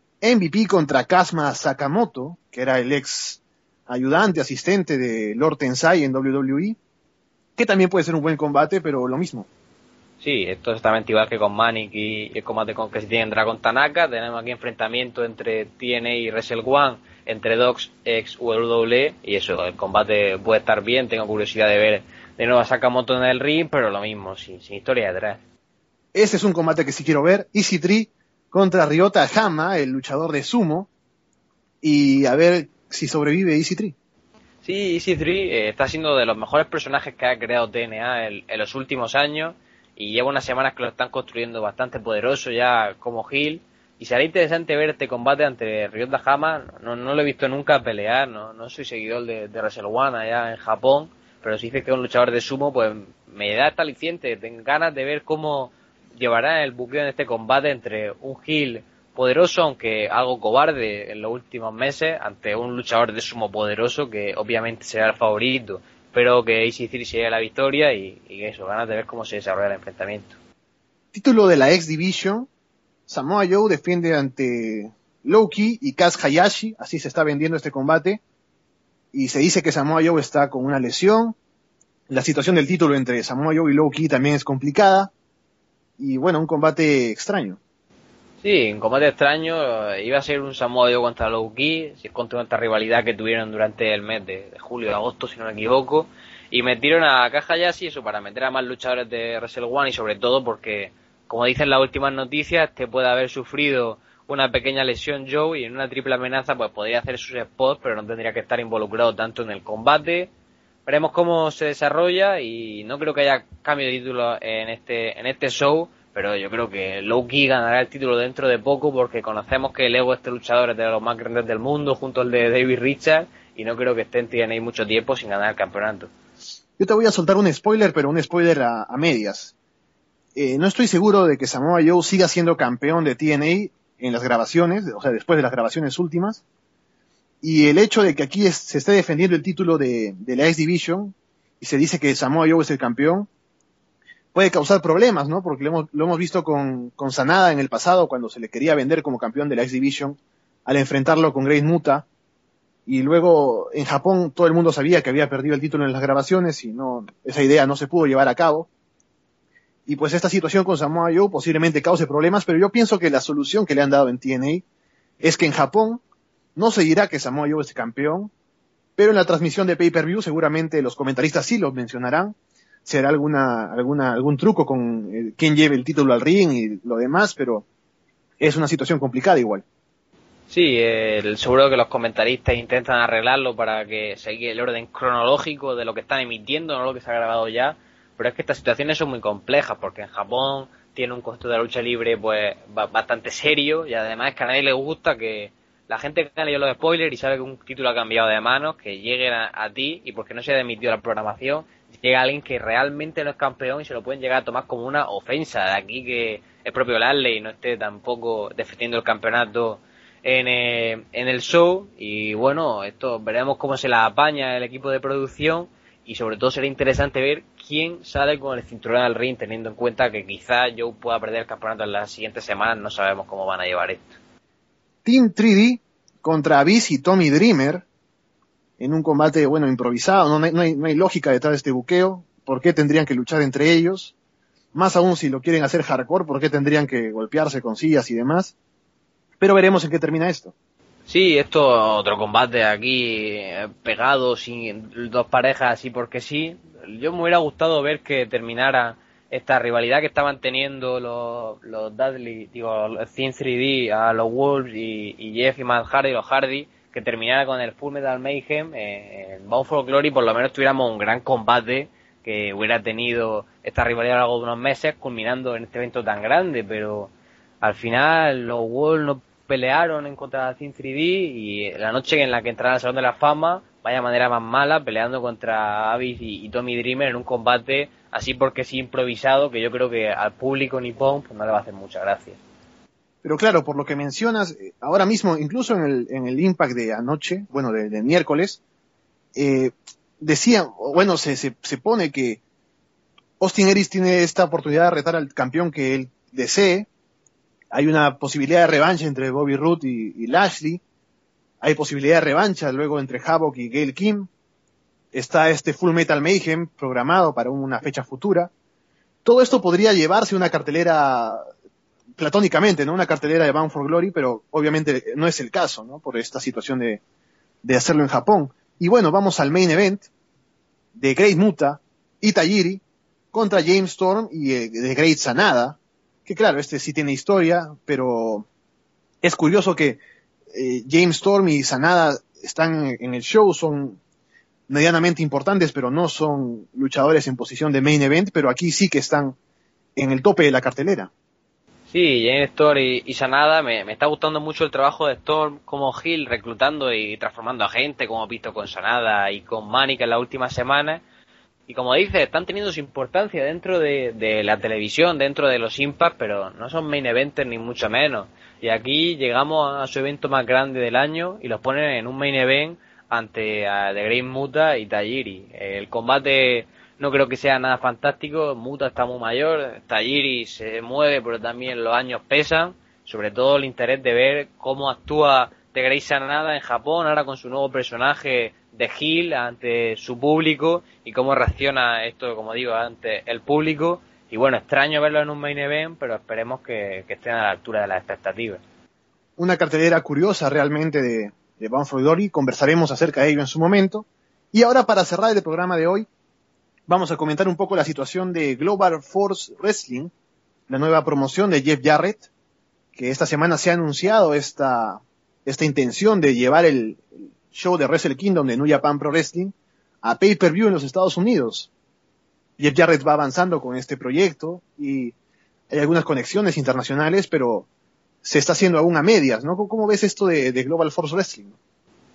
MVP contra Kazuma Sakamoto, que era el ex ayudante, asistente de Lord Tensai en WWE, que también puede ser un buen combate, pero lo mismo. Sí, esto es exactamente igual que con Manic y el combate que se tiene con Tanaka. Tenemos aquí enfrentamiento entre TNA y Wrestle One, entre Docs ex WWE, y eso, el combate puede estar bien. Tengo curiosidad de ver de nuevo a Sakamoto en el ring, pero lo mismo, sin historia detrás. Ese es un combate que sí quiero ver. EC3 contra Ryota Hama, el luchador de sumo, y a ver si sobrevive EC3. Sí, EC3 está siendo de los mejores personajes que ha creado TNA en los últimos años, y lleva unas semanas que lo están construyendo bastante poderoso ya como heel, y será interesante ver este combate ante Ryota Hama. No lo he visto nunca pelear, no soy seguidor de Wrestle One allá en Japón, pero si dices que es un luchador de sumo, pues me da esta aliciente, tengo ganas de ver cómo llevará el buqueo en este combate entre un heel poderoso, aunque algo cobarde en los últimos meses, ante un luchador de sumo poderoso que obviamente será el favorito, pero que EC3 se lleve la victoria, y eso, ganas de ver cómo se desarrolla el enfrentamiento. Título de la X Division, Samoa Joe defiende ante Low-Ki y Kaz Hayashi, así se está vendiendo este combate, y se dice que Samoa Joe está con una lesión. La situación del título entre Samoa Joe y Low-Ki también es complicada, y bueno, un combate extraño. Sí, un combate extraño. Iba a ser un Samoa Joe contra Low-Ki, si es contra esta rivalidad que tuvieron durante el mes de julio y agosto, si no me equivoco, y metieron a Kaz Hayashi, eso, para meter a más luchadores de Wrestle One, y sobre todo porque, como dicen las últimas noticias, puede haber sufrido una pequeña lesión Joe, y en una triple amenaza pues podría hacer sus spots, pero no tendría que estar involucrado tanto en el combate. Veremos cómo se desarrolla, y no creo que haya cambio de título en este show, pero yo creo que Low-Ki ganará el título dentro de poco, porque conocemos que el ego de este luchador es de los más grandes del mundo, junto al de David Richards, y no creo que esté en TNA mucho tiempo sin ganar el campeonato. Yo te voy a soltar un spoiler, pero un spoiler a medias. No estoy seguro de que Samoa Joe siga siendo campeón de TNA en las grabaciones, o sea, después de las grabaciones últimas. Y el hecho de que aquí se esté defendiendo el título de la X Division y se dice que Samoa Joe es el campeón, puede causar problemas, ¿no? Porque lo hemos visto con Sanada en el pasado, cuando se le quería vender como campeón de la X Division, al enfrentarlo con Great Muta. Y luego en Japón todo el mundo sabía que había perdido el título en las grabaciones y esa idea no se pudo llevar a cabo. Y pues esta situación con Samoa Joe posiblemente cause problemas, pero yo pienso que la solución que le han dado en TNA es que en Japón no se dirá que Samoa Joe es campeón, pero en la transmisión de pay-per-view seguramente los comentaristas sí lo mencionarán. Será algún truco con quién lleve el título al ring y lo demás, pero es una situación complicada igual. Sí, seguro que los comentaristas intentan arreglarlo para que siga el orden cronológico de lo que están emitiendo, no lo que se ha grabado ya, pero es que estas situaciones son muy complejas, porque en Japón tiene un costo de la lucha libre pues bastante serio, y además es que a nadie le gusta que la gente que ha leído los spoilers y sabe que un título ha cambiado de manos, que lleguen a ti, y porque no se ha emitido la programación, llega alguien que realmente no es campeón y se lo pueden llegar a tomar como una ofensa. De aquí que el propio Lashley no esté tampoco defendiendo el campeonato en el show, y bueno, esto veremos cómo se la apaña el equipo de producción, y sobre todo será interesante ver quién sale con el cinturón al ring, teniendo en cuenta que quizá Joe pueda perder el campeonato en las siguientes semanas. No sabemos cómo van a llevar esto. Team 3D contra Abyss y Tommy Dreamer en un combate, bueno, improvisado. No hay lógica detrás de este buqueo. ¿Por qué tendrían que luchar entre ellos? Más aún si lo quieren hacer hardcore, ¿por qué tendrían que golpearse con sillas y demás? Pero veremos en qué termina esto. Sí, esto otro combate aquí pegado, sin dos parejas así porque sí. Yo me hubiera gustado ver que terminara esta rivalidad que estaban teniendo los Dudley, los Team 3D, a los Wolves y Jeff y Matt Hardy, los Hardy, que terminara con el Full Metal Mayhem en Bound for Glory. Por lo menos tuviéramos un gran combate que hubiera tenido esta rivalidad a lo largo de unos meses, culminando en este evento tan grande, pero al final los Wolves no pelearon en contra de Team 3D, y la noche en la que entraron al Salón de la Fama, vaya manera más mala, peleando contra Abyss y Tommy Dreamer en un combate así porque sí improvisado, que yo creo que al público nipón pues no le va a hacer mucha gracia. Pero claro, por lo que mencionas, ahora mismo, incluso en el Impact de anoche, bueno, del miércoles, decían, bueno, se pone que Austin Aries tiene esta oportunidad de retar al campeón que él desee. Hay una posibilidad de revancha entre Bobby Roode y Lashley. Hay posibilidad de revancha luego entre Havoc y Gail Kim. Está este Full Metal Mayhem programado para una fecha futura. Todo esto podría llevarse una cartelera platónicamente, ¿no? Una cartelera de Bound for Glory, pero obviamente no es el caso, ¿no? Por esta situación de hacerlo en Japón. Y bueno, vamos al main event de Great Muta y Tajiri contra James Storm y de Great Sanada. Que claro, este sí tiene historia, pero es curioso que James Storm y Sanada están en el show, son medianamente importantes, pero no son luchadores en posición de main event, pero aquí sí que están en el tope de la cartelera. Sí, James Storm y Sanada, me está gustando mucho el trabajo de Storm como heel, reclutando y transformando a gente, como he visto con Sanada y con Manica en las últimas semanas. Y como dices, están teniendo su importancia dentro de la televisión, dentro de los Impact, pero no son main eventers ni mucho menos. Y aquí llegamos a su evento más grande del año y los ponen en un main event ante The Great Muta y Tajiri. El combate no creo que sea nada fantástico. Muta está muy mayor, Tajiri se mueve, pero también los años pesan. Sobre todo el interés de ver cómo actúa The Great Sanada en Japón, ahora con su nuevo personaje de heel ante su público, y cómo reacciona esto, como digo, ante el público. Y bueno, extraño verlo en un main event, pero esperemos que estén a la altura de las expectativas. Una cartelera curiosa realmente de Bound for Glory. Conversaremos acerca de ello en su momento. Y ahora, para cerrar el programa de hoy, vamos a comentar un poco la situación de Global Force Wrestling, la nueva promoción de Jeff Jarrett, que esta semana se ha anunciado esta intención de llevar el show de Wrestle Kingdom de New Japan Pro Wrestling a pay-per-view en los Estados Unidos. Jeff Jarrett va avanzando con este proyecto y hay algunas conexiones internacionales, pero se está haciendo aún a medias, ¿no? ¿Cómo ves esto de Global Force Wrestling?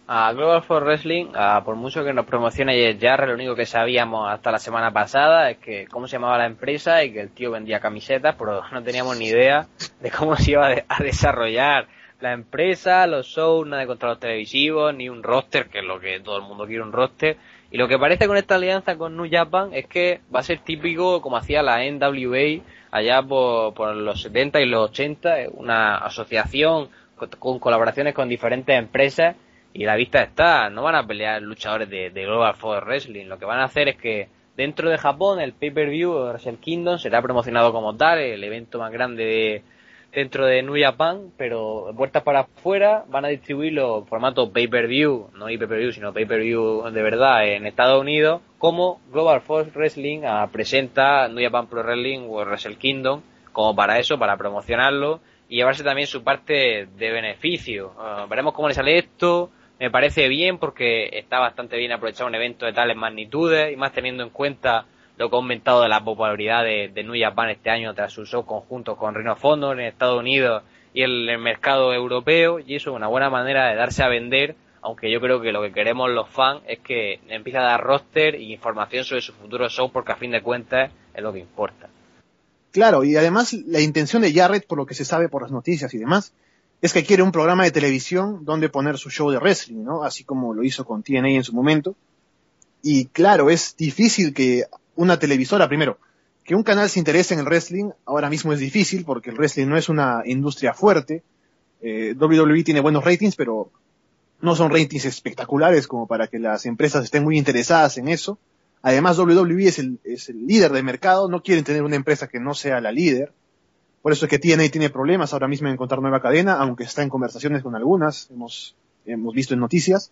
A Global Force Wrestling, por mucho que nos promocione Jeff Jarrett, lo único que sabíamos hasta la semana pasada es que cómo se llamaba la empresa y que el tío vendía camisetas, pero no teníamos ni idea de cómo se iba a desarrollar la empresa, los shows, nada de contratos televisivos, ni un roster, que es lo que todo el mundo quiere, un roster. Y lo que parece con esta alianza con New Japan es que va a ser típico como hacía la NWA allá por los 70 y los 80, una asociación con colaboraciones con diferentes empresas. Y la vista está, no van a pelear luchadores de Global Force Wrestling. Lo que van a hacer es que dentro de Japón el pay-per-view de Wrestle Kingdom será promocionado como tal, el evento más grande dentro de New Japan, pero puertas para afuera van a distribuirlo en formato pay-per-view, no pay-per-view, sino pay-per-view de verdad en Estados Unidos, como Global Force Wrestling presenta New Japan Pro Wrestling o Wrestle Kingdom, como para eso, para promocionarlo y llevarse también su parte de beneficio. Veremos cómo le sale esto. Me parece bien porque está bastante bien aprovechar un evento de tales magnitudes y más teniendo en cuenta lo que ha aumentado de la popularidad de New Japan este año tras sus shows conjuntos con Ring of Honor en Estados Unidos y en el mercado europeo, y eso es una buena manera de darse a vender, aunque yo creo que lo que queremos los fans es que empiece a dar roster y información sobre su futuro show, porque a fin de cuentas es lo que importa. Claro, y además la intención de Jarrett, por lo que se sabe por las noticias y demás, es que quiere un programa de televisión donde poner su show de wrestling, ¿no? Así como lo hizo con TNA en su momento. Y claro, es difícil que una televisora, primero, que un canal se interese en el wrestling, ahora mismo es difícil porque el wrestling no es una industria fuerte. WWE tiene buenos ratings, pero no son ratings espectaculares como para que las empresas estén muy interesadas en eso. Además, WWE es el líder de mercado, no quieren tener una empresa que no sea la líder. Por eso es que TNA tiene problemas ahora mismo en encontrar nueva cadena, aunque está en conversaciones con algunas, hemos visto en noticias.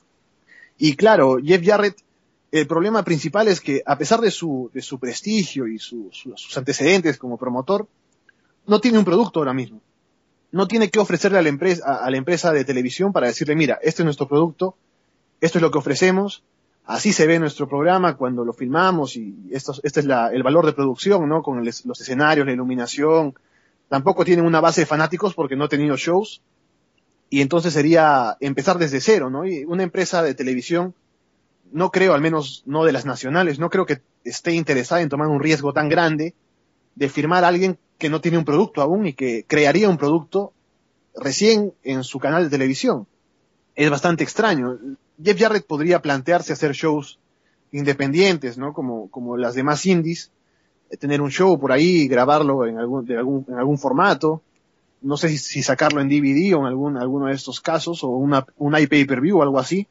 Y claro, Jeff Jarrett, el problema principal es que a pesar de su prestigio y sus antecedentes como promotor, no tiene un producto ahora mismo. No tiene que ofrecerle a la empresa de televisión para decirle, mira, este es nuestro producto, esto es lo que ofrecemos, así se ve nuestro programa cuando lo filmamos y este es el valor de producción, ¿no? Con los escenarios, la iluminación. Tampoco tienen una base de fanáticos porque no ha tenido shows. Y entonces sería empezar desde cero, ¿no? Y una empresa de televisión, no creo, al menos no de las nacionales, no creo que esté interesada en tomar un riesgo tan grande de firmar a alguien que no tiene un producto aún y que crearía un producto recién en su canal de televisión. Es bastante extraño. Jeff Jarrett podría plantearse hacer shows independientes, ¿no? Como las demás indies, tener un show por ahí, grabarlo en algún formato, no sé si sacarlo en DVD o en alguno de estos casos, o un iPay-per-view o algo así,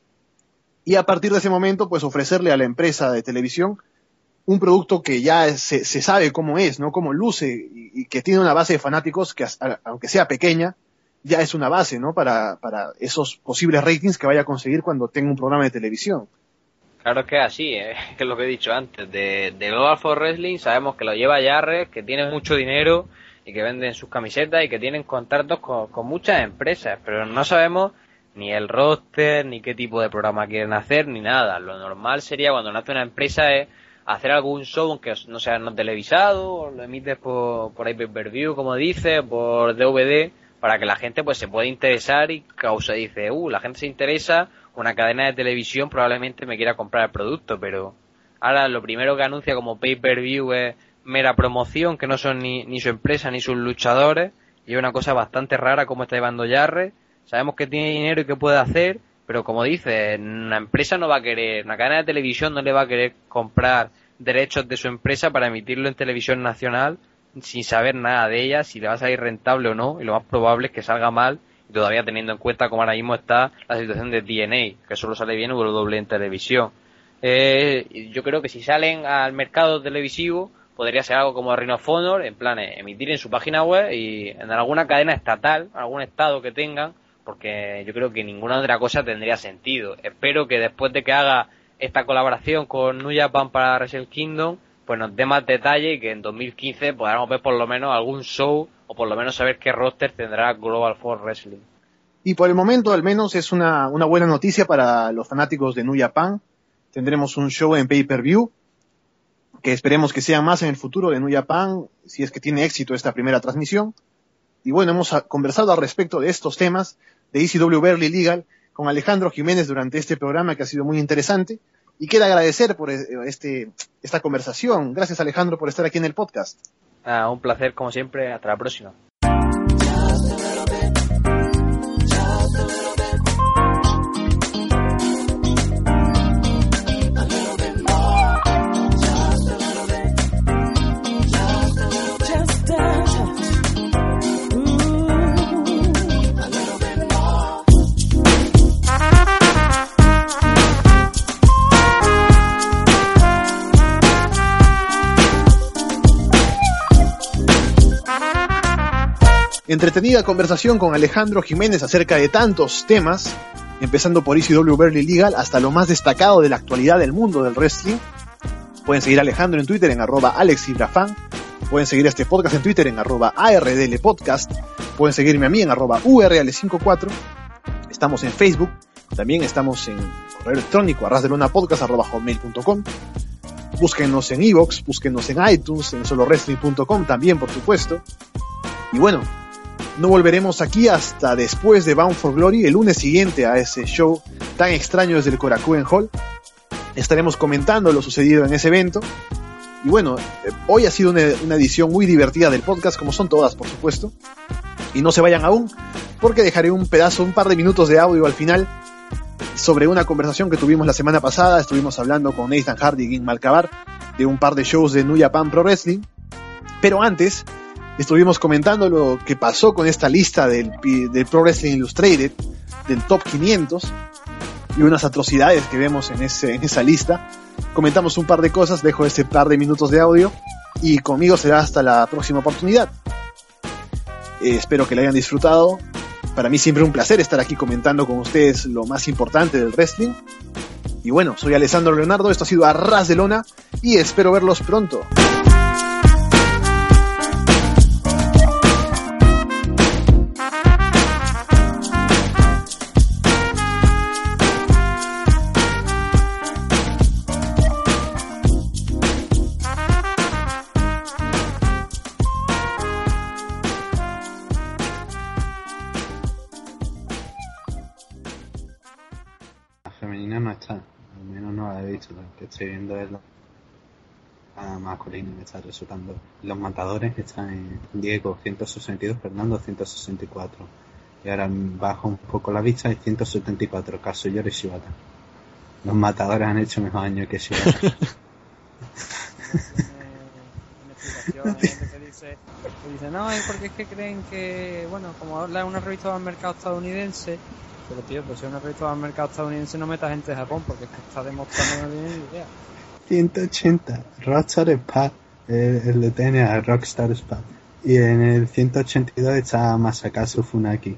y a partir de ese momento, pues ofrecerle a la empresa de televisión un producto que ya se sabe cómo es, ¿no? Cómo luce, y que tiene una base de fanáticos que, aunque sea pequeña, ya es una base, ¿no? Para esos posibles ratings que vaya a conseguir cuando tenga un programa de televisión. Claro que es así, que es lo que he dicho antes. De Global Force Wrestling sabemos que lo lleva Jarrett, que tiene mucho dinero y que venden sus camisetas y que tienen contratos con muchas empresas, pero no sabemos ni el roster, ni qué tipo de programa quieren hacer, ni nada. Lo normal sería cuando nace una empresa es hacer algún show, aunque no sea no televisado, o lo emites por pay-per-view, como dice, por DVD, para que la gente pues se pueda interesar y dice, la gente se interesa, una cadena de televisión probablemente me quiera comprar el producto, pero ahora lo primero que anuncia como pay-per-view es mera promoción, que no son ni su empresa ni sus luchadores, y es una cosa bastante rara como está llevando Jarrett. Sabemos que tiene dinero y que puede hacer, pero como dice, una empresa no va a querer, una cadena de televisión no le va a querer comprar derechos de su empresa para emitirlo en televisión nacional sin saber nada de ella, si le va a salir rentable o no, y lo más probable es que salga mal, y todavía teniendo en cuenta cómo ahora mismo está la situación de TNA, que solo sale bien WWE en televisión. Yo creo que si salen al mercado televisivo, podría ser algo como Ring of Honor, en plan emitir en su página web y en alguna cadena estatal, algún estado que tengan, porque yo creo que ninguna otra cosa tendría sentido. Espero que después de que haga esta colaboración con New Japan para Wrestle Kingdom, pues nos dé más detalle y que en 2015 podamos ver por lo menos algún show o por lo menos saber qué roster tendrá Global Force Wrestling. Y por el momento al menos es una buena noticia para los fanáticos de New Japan. Tendremos un show en pay-per-view, que esperemos que sea más en el futuro de New Japan, si es que tiene éxito esta primera transmisión. Y bueno, hemos conversado al respecto de estos temas de ECW Barely Legal con Alejandro Jiménez durante este programa que ha sido muy interesante. Y quiero agradecer por esta conversación. Gracias, Alejandro, por estar aquí en el podcast. Un placer, como siempre. Hasta la próxima. Entretenida conversación con Alejandro Jiménez acerca de tantos temas, empezando por ECW Barely Legal hasta lo más destacado de la actualidad del mundo del wrestling. Pueden seguir a Alejandro en Twitter en @AlexIbrafan. Pueden seguir a este podcast en Twitter en @ARDLPodcast. Pueden seguirme a mí en @URL54. Estamos en Facebook. También estamos en correo electrónico arrasdelonapodcast@hotmail.com. Búsquenos en iVoox, búsquenos en iTunes, en solowrestling.com también, por supuesto. Y bueno, no volveremos aquí hasta después de Bound for Glory, el lunes siguiente a ese show tan extraño desde el Korakuen Hall. Estaremos comentando lo sucedido en ese evento. Y bueno, hoy ha sido una edición muy divertida del podcast, como son todas, por supuesto. Y no se vayan aún, porque dejaré un par de minutos de audio al final sobre una conversación que tuvimos la semana pasada. Estuvimos hablando con Nathan Hardy y Gin Malkabar de un par de shows de New Japan Pro Wrestling. Pero antes, estuvimos comentando lo que pasó con esta lista del Pro Wrestling Illustrated, del Top 500, y unas atrocidades que vemos en esa lista. Comentamos un par de cosas, dejo ese par de minutos de audio, y conmigo será hasta la próxima oportunidad. Espero que la hayan disfrutado. Para mí siempre un placer estar aquí comentando con ustedes lo más importante del wrestling. Y bueno, soy Alessandro Leonardo, esto ha sido Arras de Lona, y espero verlos pronto. Femenina no está, al menos no la he visto. Lo que estoy viendo es la masculina, me está resultando. Los matadores están en Diego 162, Fernando 164, y ahora bajo un poco la vista, hay 174, Kazuyori Shibata. Los matadores han hecho mejor año que Shibata. Una explicación que dice no, es porque es que creen que, bueno, como es una revista del mercado estadounidense. Pero tío, pues si es una revista del mercado estadounidense, no meta gente de Japón, porque es que está demostrando que no tiene ni idea. 180, Rockstar Spad, el de TNA, Rockstar Spad. Y en el 182 está Masakazu Funaki.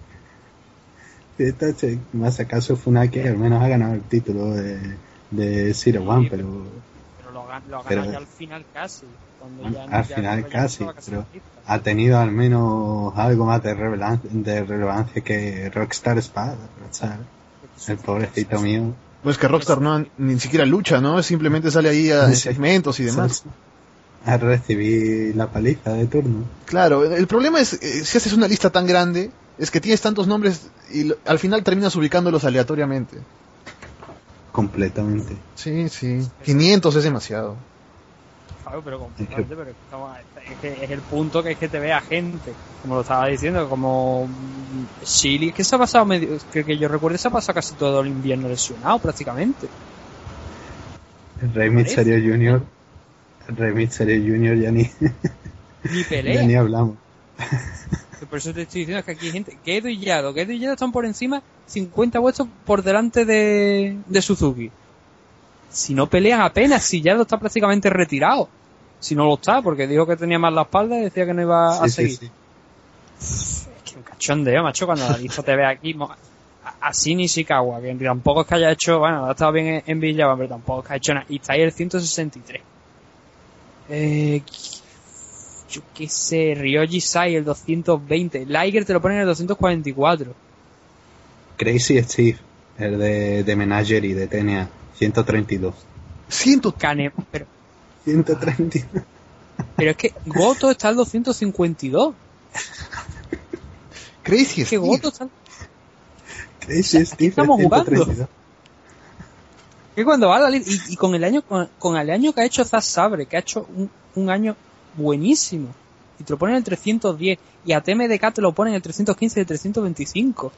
Masakazu Funaki al menos ha ganado el título de Zero One, pero lo ha ganado ya al final casi. Al final casi, pero ha tenido al menos algo más de relevancia que Rockstar Spad. El pobrecito mío. Pues que Rockstar no ni siquiera lucha, ¿no? Simplemente sale ahí en segmentos y demás. A recibir la paliza de turno. Claro, el problema es, si haces una lista tan grande, es que tienes tantos nombres y al final terminas ubicándolos aleatoriamente. Completamente. Sí. 500 es demasiado. Claro, pero completamente, pero es el punto que es que te vea gente, como lo estaba diciendo, como Chile, que se ha pasado medio, que yo recuerdo, se ha pasado casi todo el invierno lesionado prácticamente. El Rey Mysterio Jr. ya ni pelea. Ya ni hablamos. Por eso te estoy diciendo que aquí hay gente. Gedo y Yado están por encima, 50 puestos por delante de Suzuki. Si no pelean apenas, si Yado está prácticamente retirado. Si no lo está, porque dijo que tenía más la espalda y decía que no iba a seguir. Sí. Es que un cachondeo, macho, cuando la lista te ve aquí. Así Nishikawa, que tampoco es que haya hecho, bueno, ha estado bien en Villava, pero tampoco es que ha hecho nada. Y está ahí el 163. Yo qué sé, Ryoji Sai el 220, Liger te lo ponen en el 244. Crazy Steve, el de Menagerie de TNA, 132. 132. Pero es que Goto está al 252. Crazy Steve. Goto está... Crazy Steve estamos jugando. 132. Que cuando va a la y con el año con el año que ha hecho Zack Sabre, que ha hecho un año buenísimo, y te lo ponen en el 310, y a TMDK te lo ponen en el 315 y el 325.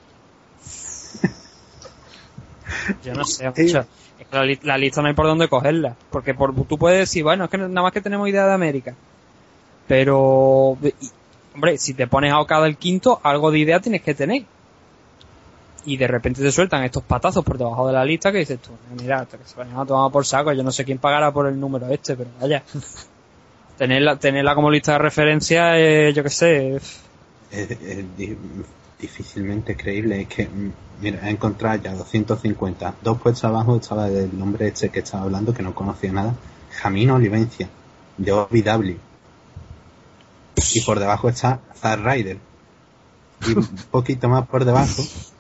Yo no sé, mucho. Es que la lista no hay por dónde cogerla, porque tú puedes decir, bueno, es que nada más que tenemos idea de América, pero hombre, si te pones a Okada el quinto, algo de idea tienes que tener. Y de repente te sueltan estos patazos por debajo de la lista que dices tú, mira, que se vayan a tomar por saco, yo no sé quién pagará por el número pero vaya. Tenerla como lista de referencia, yo qué sé. Es difícilmente creíble. Es que, mira, he encontrado ya 250. 2 puestos abajo estaba el nombre que estaba hablando, que no conocía nada. Jamín Olivencia, de OVW. Y por debajo está Zack Ryder. Y un poquito más por debajo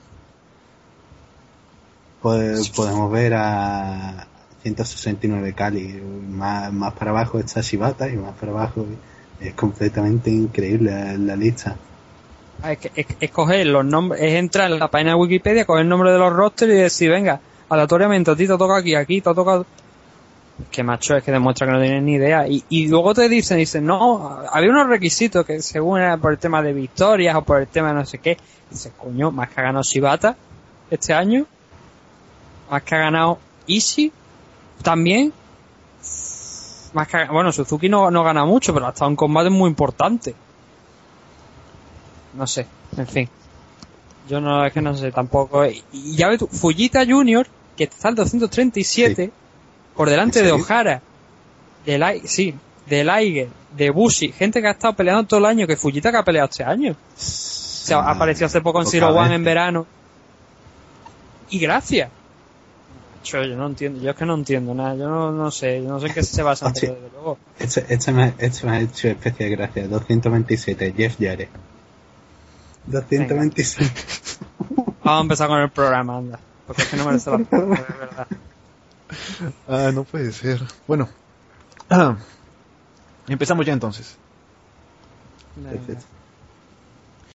podemos ver a 169 Cali. Más para abajo está Shibata, y más para abajo es completamente increíble la lista. Es coger los nombres, es entrar en la página de Wikipedia, coger el nombre de los rosters y decir, venga, aleatoriamente, a ti te toca aquí, te ha tocado. Que macho, es que demuestra que no tienen ni idea. Y luego te dicen, no, había unos requisitos que según era por el tema de victorias o por el tema de no sé qué. Dices, coño, más que ha ganado Shibata este año, más que ha ganado Ishii también, más que bueno, Suzuki no gana mucho, pero ha estado en combates muy importantes. No sé, en fin. Yo no, es que no sé tampoco. Y ya ves tú, Fujita Junior, que está al 237, sí, por delante de Ohara, de Liger, de Bushi, gente que ha estado peleando todo el año, que Fujita que ha peleado este año. O sea, apareció hace poco en Zero One en verano. Y gracias. Yo no entiendo, yo es que no entiendo nada, yo no sé en qué se basa, pero desde luego. Este me ha hecho especie de gracia. 227, Jeff Jarrett. 226. Vamos a empezar con el programa, anda. Porque es que no merece la pena, de verdad. No puede ser. Bueno. Empezamos ya entonces. Perfecto.